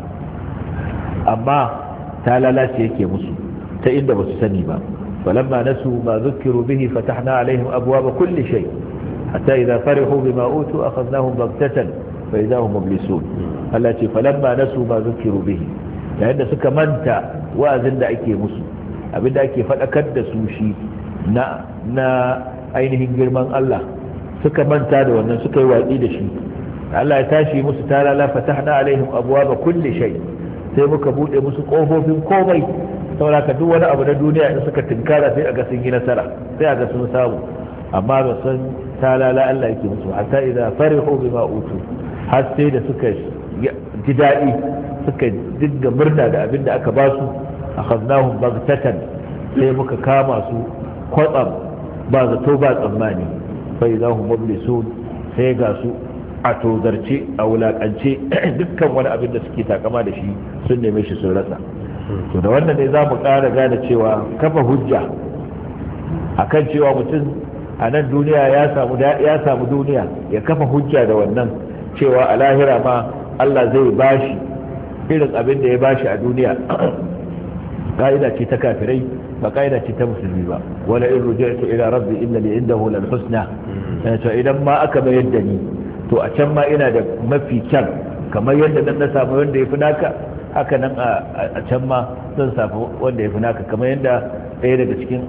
amma talala ce yake musu ta inda ba su sani ba falamma nasu ma zukkiru bihi fatahna alaihim abwaaba kulli shay حتى إذا فرحوا بما أوتوا أخذناهم بغتة فإذا هم مبلسون التي فلما نسوا ما ذكروا به لأن سك منت وأذن دا أكي مسو أبن دا أكي فالأكد سوشي نا نا أينهم جرمان الله سك منت هذا وأن سك يوالي شيء الله يتاشي مسو تعالى لا فتحنا عليهم أبواب كل شيء sai muka bude musu kofofin komai saboda ka duk wani abu na duniya in suka tinkara sai a ga sun yi nasara sai a ga sun samu amma ba san talala Allah yake musu hatta idan farihu bima utu har sai da suka ji daɗi suka dinga murna da abin da aka ba su akhadnahum baghtatan sai muka kama su kwatsam ba zato ba tsammani fa idahum mublisun sai ga su a tozarce a wulakance dukkan wani abin da suke takama da shi sun neme shi sun rasa to da wannan ne za mu ƙara gane cewa kafa hujja akan cewa mutum a nan duniya ya samu ya samu duniya ya kafa hujja da wannan cewa a lahira ma Allah zai bashi irin abin da ya bashi a duniya ka'ida ce ta kafirai ba ka'ida ce ta musulmi ba wala in ruji'tu ila rabbi inna li indahu lal husna to idan ma aka bayar da ni to a can ma ina da mafi kyan kamar yadda nan na samu wanda ya fi naka haka nan a can ma zan samu wanda ya fi naka kamar yadda ɗaya daga cikin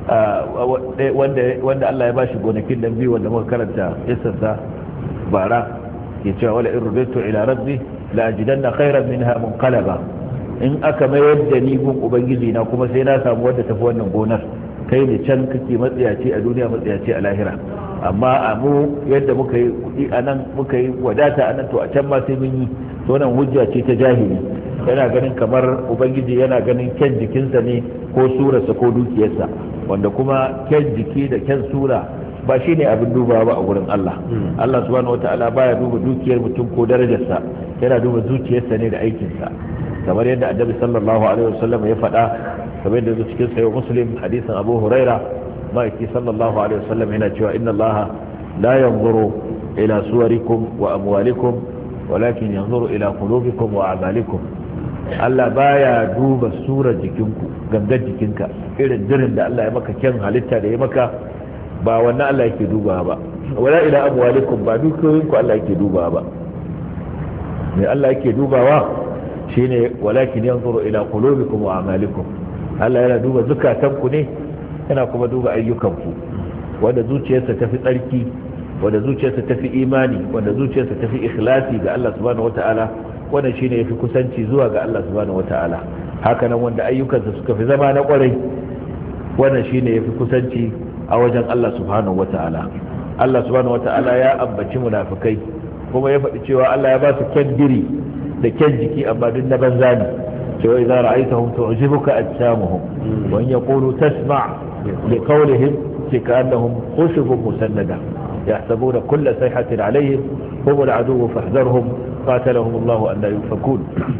wanda Allah ya bashi gonakin dan biyu wanda muka karanta isarsa bara ke cewa wala in rubitu ila rabbi la ajidanna khairan minha munqalaba in aka mayar da ni gun ubangiji na kuma sai na samu wanda tafi wannan gonar kai ne can kake matsiyaci a duniya matsiyaci a lahira amma a mu yadda muka yi kudi a nan muka yi wadata a nan to a can ma sai mun yi to nan hujja ce ta jahili yana ganin kamar ubangiji yana ganin kyan jikinsa ne ko surarsa ko dukiyarsa wanda kuma kyan jiki da kyan sura ba shi ne abin duba ba a wurin Allah Allah subhanahu wata'ala baya duba dukiyar mutum ko darajarsa yana duba zuciyarsa ne da aikinsa kamar yadda annabi sallallahu alaihi wasallam ya faɗa kamar yadda cikin sahih muslim hadisin abu huraira ma'aiki sallallahu alaihi wasallam yana cewa inna allaha la yanzuru ila suwarikum wa amwalikum walakin yanzuru ila qulubikum wa a'malikum. Allah baya duba surar jikinku, gangar jikinka, irin dirin da Allah ya maka, kyan halitta da ya maka, ba wannan Allah yake duba ba. Wala ila amwalikum, ba dukiyoyinku Allah yake duba ba. Me Allah yake dubawa shine walakin yanzuru ila qulubikum wa a'malikum. Allah yana duba zukatanku ne, yana kuma duba ayyukanku. Wanda zuciyarsa tafi tsarki, wanda zuciyarsa tafi imani, wanda zuciyarsa tafi ikhlasi ga Allah subhanahu wataala, wannan shine yafi kusanci zuwa ga Allah subhanahu wataala. Haka nan wanda ayyukansa suka fi zama na kwarai, wannan shine yafi kusanci a wajen Allah subhanahu wataala. Allah subhanahu wataala ya ambaci munafikai kuma ya faɗi cewa Allah ya ba su kyan diri da kyan jiki, amma duk na banza ne. cewa idza ra'aytahum tu'jibuka ajsamuhum wa in yaqulu tasma' li qawlihim ka'annahum khushubun musannada yahsabuna kulla sayhatin 'alayhim hum al-'aduwwu fahdharhum qatalahum Allah an la yufakun.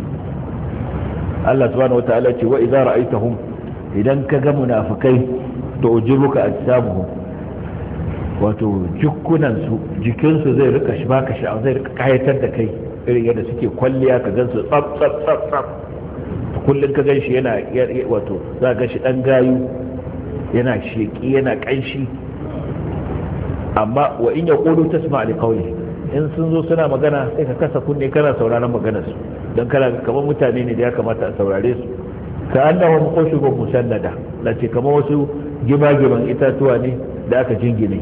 Allah subhanahu wa ta'ala ce wa idza ra'aytahum, idan ka ga munafikai tu'jibuka ajsamuhum, wato jikunansu jikinsu zai rika shi baka sha'awa, zai rika kayatar da kai, irin yadda suke kwalliya ka gansu tsaf tsaf tsaf tsaf, kullum ka gan shi yana wato za ga shi dan gayu, yana sheki yana kanshi. Amma wa in yaqulu tasma' li qawli, in sun zo suna magana sai ka kasa kunne kana sauraron maganar su, dan kana kamar mutane ne da ya kamata a saurare su. ka annahum khushubun musannada, lace kamar wasu gima-giman itatuwa ne da aka jingine.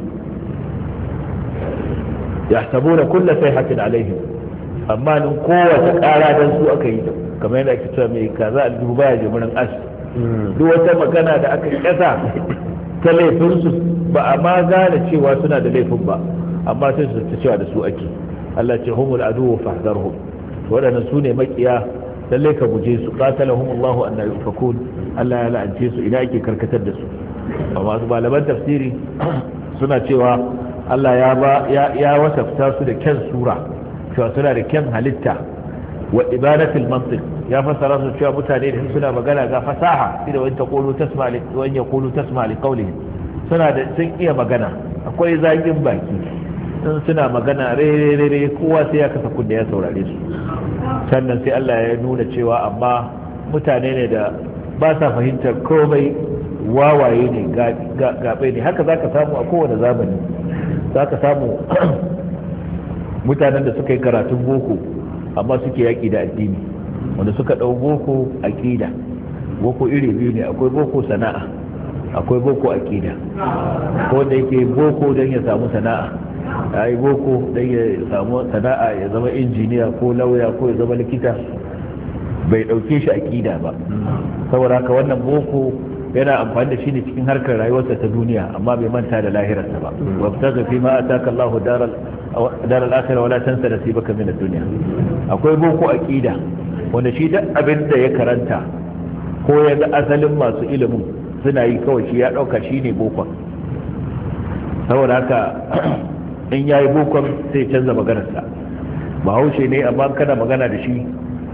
yahsabuna kulla sayhatin alaihim, amma nin kowace kara dan su aka yi ta, kamar yadda ake cewa mai kaza aljihu baya jimirin as. duk wata magana da aka kasa ta laifinsu ba a ma gane cewa suna da laifin ba, amma sai su ta cewa da su ake. Allah ce humul aduwwu fahdharhum, wadannan su ne makiya, lalle ka guje su. qatalahum Allah an la yufakun, Allah ya la'ance su ina ake karkatar da su. amma su malaman tafsiri suna cewa Allah ya ba ya wasafta su da kyan sura, cewa suna da kyan halitta wa ibadatul mantiq, ya fasara su cewa mutane da suna magana ga fasaha, idan wani taqulu tasma li wani yaqulu tasma li qawlihi, suna da sun iya magana, akwai zakin baki, sun suna magana re re re kowa sai ya kasa kunne ya saurare su. sannan sai Allah ya nuna cewa amma mutane ne da ba sa fahimtar komai, wawaye ne gaɓe ne. haka za ka samu a kowane zamani, za ka samu mutanen da suka yi karatun boko amma suke yaƙi da addini, wanda suka ɗau boko aƙida. Boko iri biyu ne, akwai boko sana'a, akwai boko aƙida. ko wanda yake boko don ya samu sana'a, ya yi boko don ya samu sana'a, ya zama injiniya ko lauya ko ya zama likita, bai ɗauke shi aƙida ba. saboda haka wannan boko yana amfani da shi ne cikin harkar rayuwarsa ta duniya, amma bai manta da lahirarsa ba. wabtaghi fi ma ataka Allahu daral daral akhirah wala tansa nasibaka min ad-dunya. akwai boko aqida, wanda shi duk abin da ya karanta ko ya ga asalin masu ilimin suna yi, kawai shi ya dauka shine bokon. saboda haka in yayi bokon sai canza maganarsa. bahaushe ne amma kana magana da shi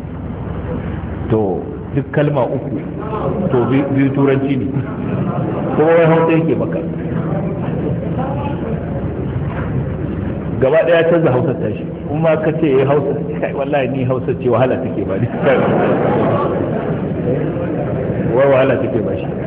to duk kalma uku to biyu turanci ne, kuma wai hausa yake maka, gaba daya canza hausa tashi. kuma ka ce ya hausa, wallahi ni hausa ce wahala take ba ni, wai wahala take ba shi.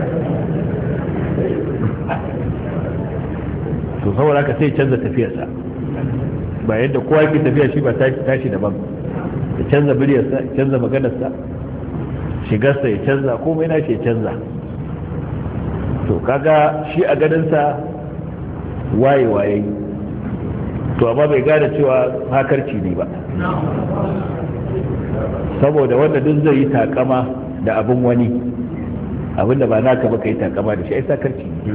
to saboda ka sai canza tafiyarsa, ba yadda kowa yake tafiya shi ba tashi daban, ya canza biryarsa, ya canza maganarsa, shigarsa ya canza, komai na shi ya canza. to kaga shi a ganinsa waye waye, to amma bai gane cewa hakarci ne ba, saboda wanda duk zai yi takama da abin wani, abin da ba naka ba ka yi takama da shi, ai sakarci ne.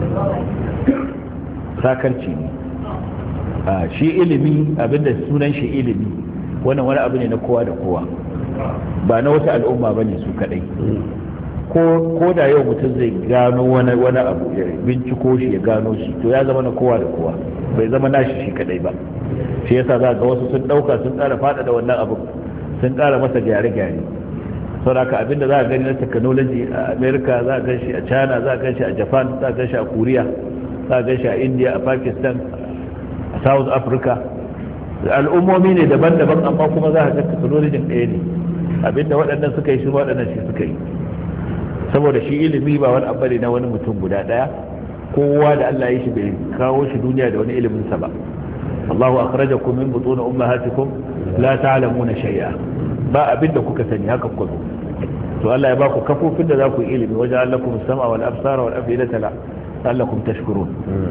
sakarci ne. a shi ilimi, abinda sunan shi ilimi, wannan wani abu ne na kowa da kowa, ba na wata al'umma bane su kadai. ko da yau mutum zai gano wani wani abu, ya binciko shi ya gano shi, to ya zama na kowa da kowa, bai zama nashi shi kadai ba. shi yasa za ga wasu sun dauka sun ƙara fada da wannan abu, sun ƙara masa gyare-gyare, sauraka abinda za a gani na technology a america za a gan shi a china za a gan shi a japan za a gan shi a korea za a gan shi a india a pakistan a south africa al'ummomi ne daban-daban amma kuma za a ga technology ɗaya ne abinda waɗannan suka yi shi waɗannan shi suka yi saboda shi ilimi ba wani abu ne na wani mutum guda ɗaya kowa da Allah ya shi bai kawo shi duniya da wani ilimin sa ba Allahu akhrajakum min butun ummahatikum la ta'lamuna shay'a ba abinda kuka sani haka ku zo to Allah ya ba ku kafofin da za ku yi ilimi wajen allakum as-sam'a wal absara wal afidata la'allakum tashkurun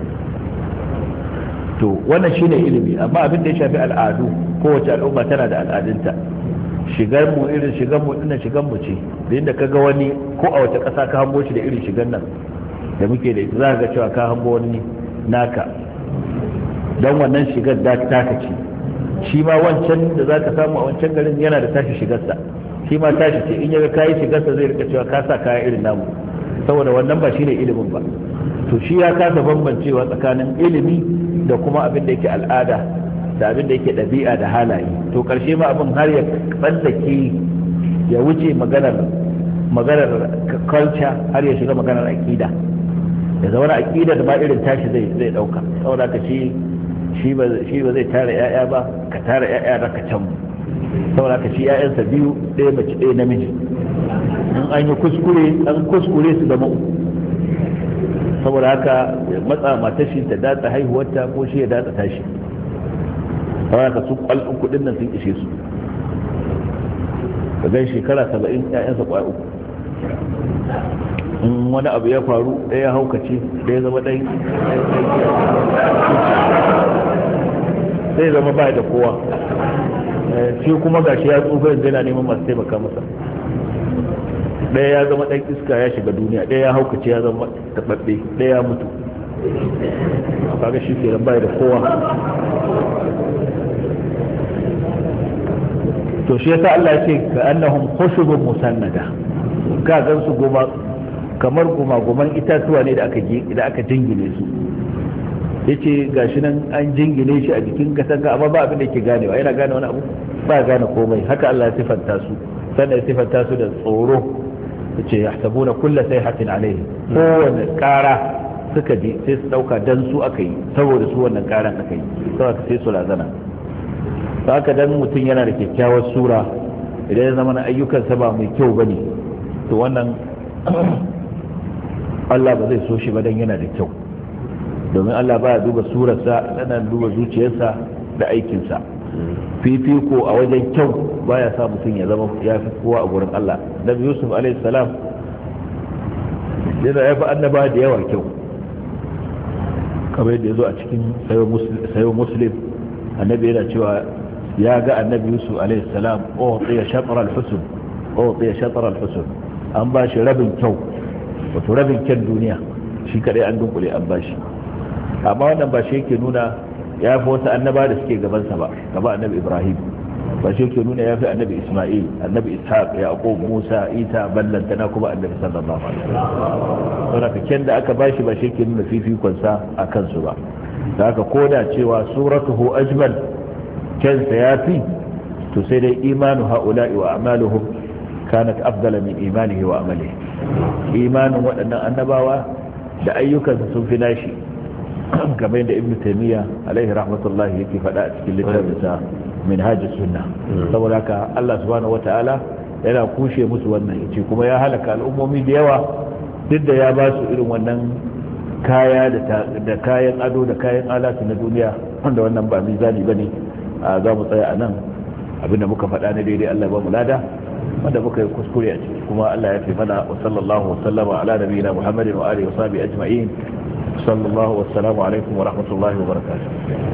to wannan shine ilimi amma abin da ya shafi al'adu kowace al'umma tana da al'adunta shigar mu irin shigar mu dinnan shigar mu ce da inda kaga wani ko a wata ƙasa ka hango shi da irin shigar nan da muke da ita za ka ga cewa ka hango wani naka dan wannan shigar da taka ce shi ma wancan da za ka samu a wancan garin yana da tashi shigarsa shi ma tashi ce in yaga kayi shigarsa zai rika cewa ka sa kaya irin namu saboda wannan ba shine ilimin ba to shi ya kasa bambancewa tsakanin ilimi da kuma abin da yake al'ada da abin da yake ɗabi'a da halaye to ƙarshe ma abin har ya tsallake ya wuce maganar maganar culture har ya shiga maganar aƙida ya zama aƙida da ma irin tashi zai zai ɗauka saboda ka shi shi ba zai tara 'ya'ya ba ka tara 'ya'ya da ka can saboda ka shi 'ya'yansa biyu ɗaya mace ɗaya namiji in an yi kuskure an kuskure su zama uku saboda haka matsa matashi ta datsa haihuwarta ko shi ya datsa tashi saboda haka su kwallon kudin nan sun ishe su ka gan shekara saba'in ƴaƴansa kwaya uku in wani abu ya faru ɗaya haukace ɗaya zama ɗai sai zama ba da kowa shi kuma gashi ya tsufa yanzu yana neman masu taimaka masa ɗaya ya zama ɗan iska ya shiga duniya ɗaya ya haukace ya zama taɓaɓɓe ɗaya ya mutu kaga shi ke bai da kowa to shi yasa Allah ya ce ka annahum khushubun musannada ka gan su goma kamar gumaguman itatuwa ne da aka da aka jingine su yace gashi nan an jingine shi a jikin katanga amma ba abin da yake ganewa yana gane wani abu ba gane komai haka Allah ya sifanta su sannan ya sifanta su da tsoro yace yahsabuna kulla sayhatin alayhi kowanne kara suka ji sai su dauka dan su aka yi saboda su wannan karan aka yi saboda sai su lazana haka dan mutum yana da kyakkyawar sura idan ya zama na ayyukansa ba mai kyau bane to wannan Allah ba zai so shi ba dan yana da kyau domin Allah ba ya duba surarsa yana duba zuciyarsa da aikinsa fifiko a wajen kyau baya sa mutum ya zama ya fi kowa a gurin Allah nabi Yusuf alaihi salam yana ya fi annaba da yawa kyau kamar yadda ya zo a cikin sayo muslim annabi yana cewa ya ga annabi Yusuf alaihi salam o tsiya shatar al-husn o tsiya shatar al-husn an ba shi rabin kyau wato rabin kyan duniya shi kadai an dunkule an ba shi amma wannan ba shi yake nuna ya fi wasu annaba da suke gabansa ba gaba annabi Ibrahim ba shi yake nuna ya fi annabi Ismail annabi Ishaq Yaqub Musa Isa ballantana kuma annabi sallallahu alaihi wasallam saboda kyan da aka bashi ba shi yake nuna fifikon sa a kansu ba da haka koda cewa suratuhu ajmal kyansa ya fi to sai dai imanu haula'i wa a'maluhum kanat afdala min imanihi wa amalihi imanin waɗannan annabawa da ayyukansa sun fi nashi kamar yadda ibn taymiya alaihi rahmatullah yake faɗa a cikin littafinsa minhajus sunna saboda haka Allah subhanahu wataala yana kushe musu wannan yace kuma ya halaka al'ummomi da yawa duk da ya ba su irin wannan kaya da kayan ado da kayan alatu na duniya wanda wannan ba mizani bane za mu tsaya a nan abinda muka faɗa na daidai Allah ba mu lada wanda muka yi kuskure a ciki kuma Allah ya fi mana wa sallallahu wa sallama ala nabiyina Muhammadin wa alihi wa sahbihi ajma'in sallallahu wa salamu alaikum wa rahmatullahi wa barakatuh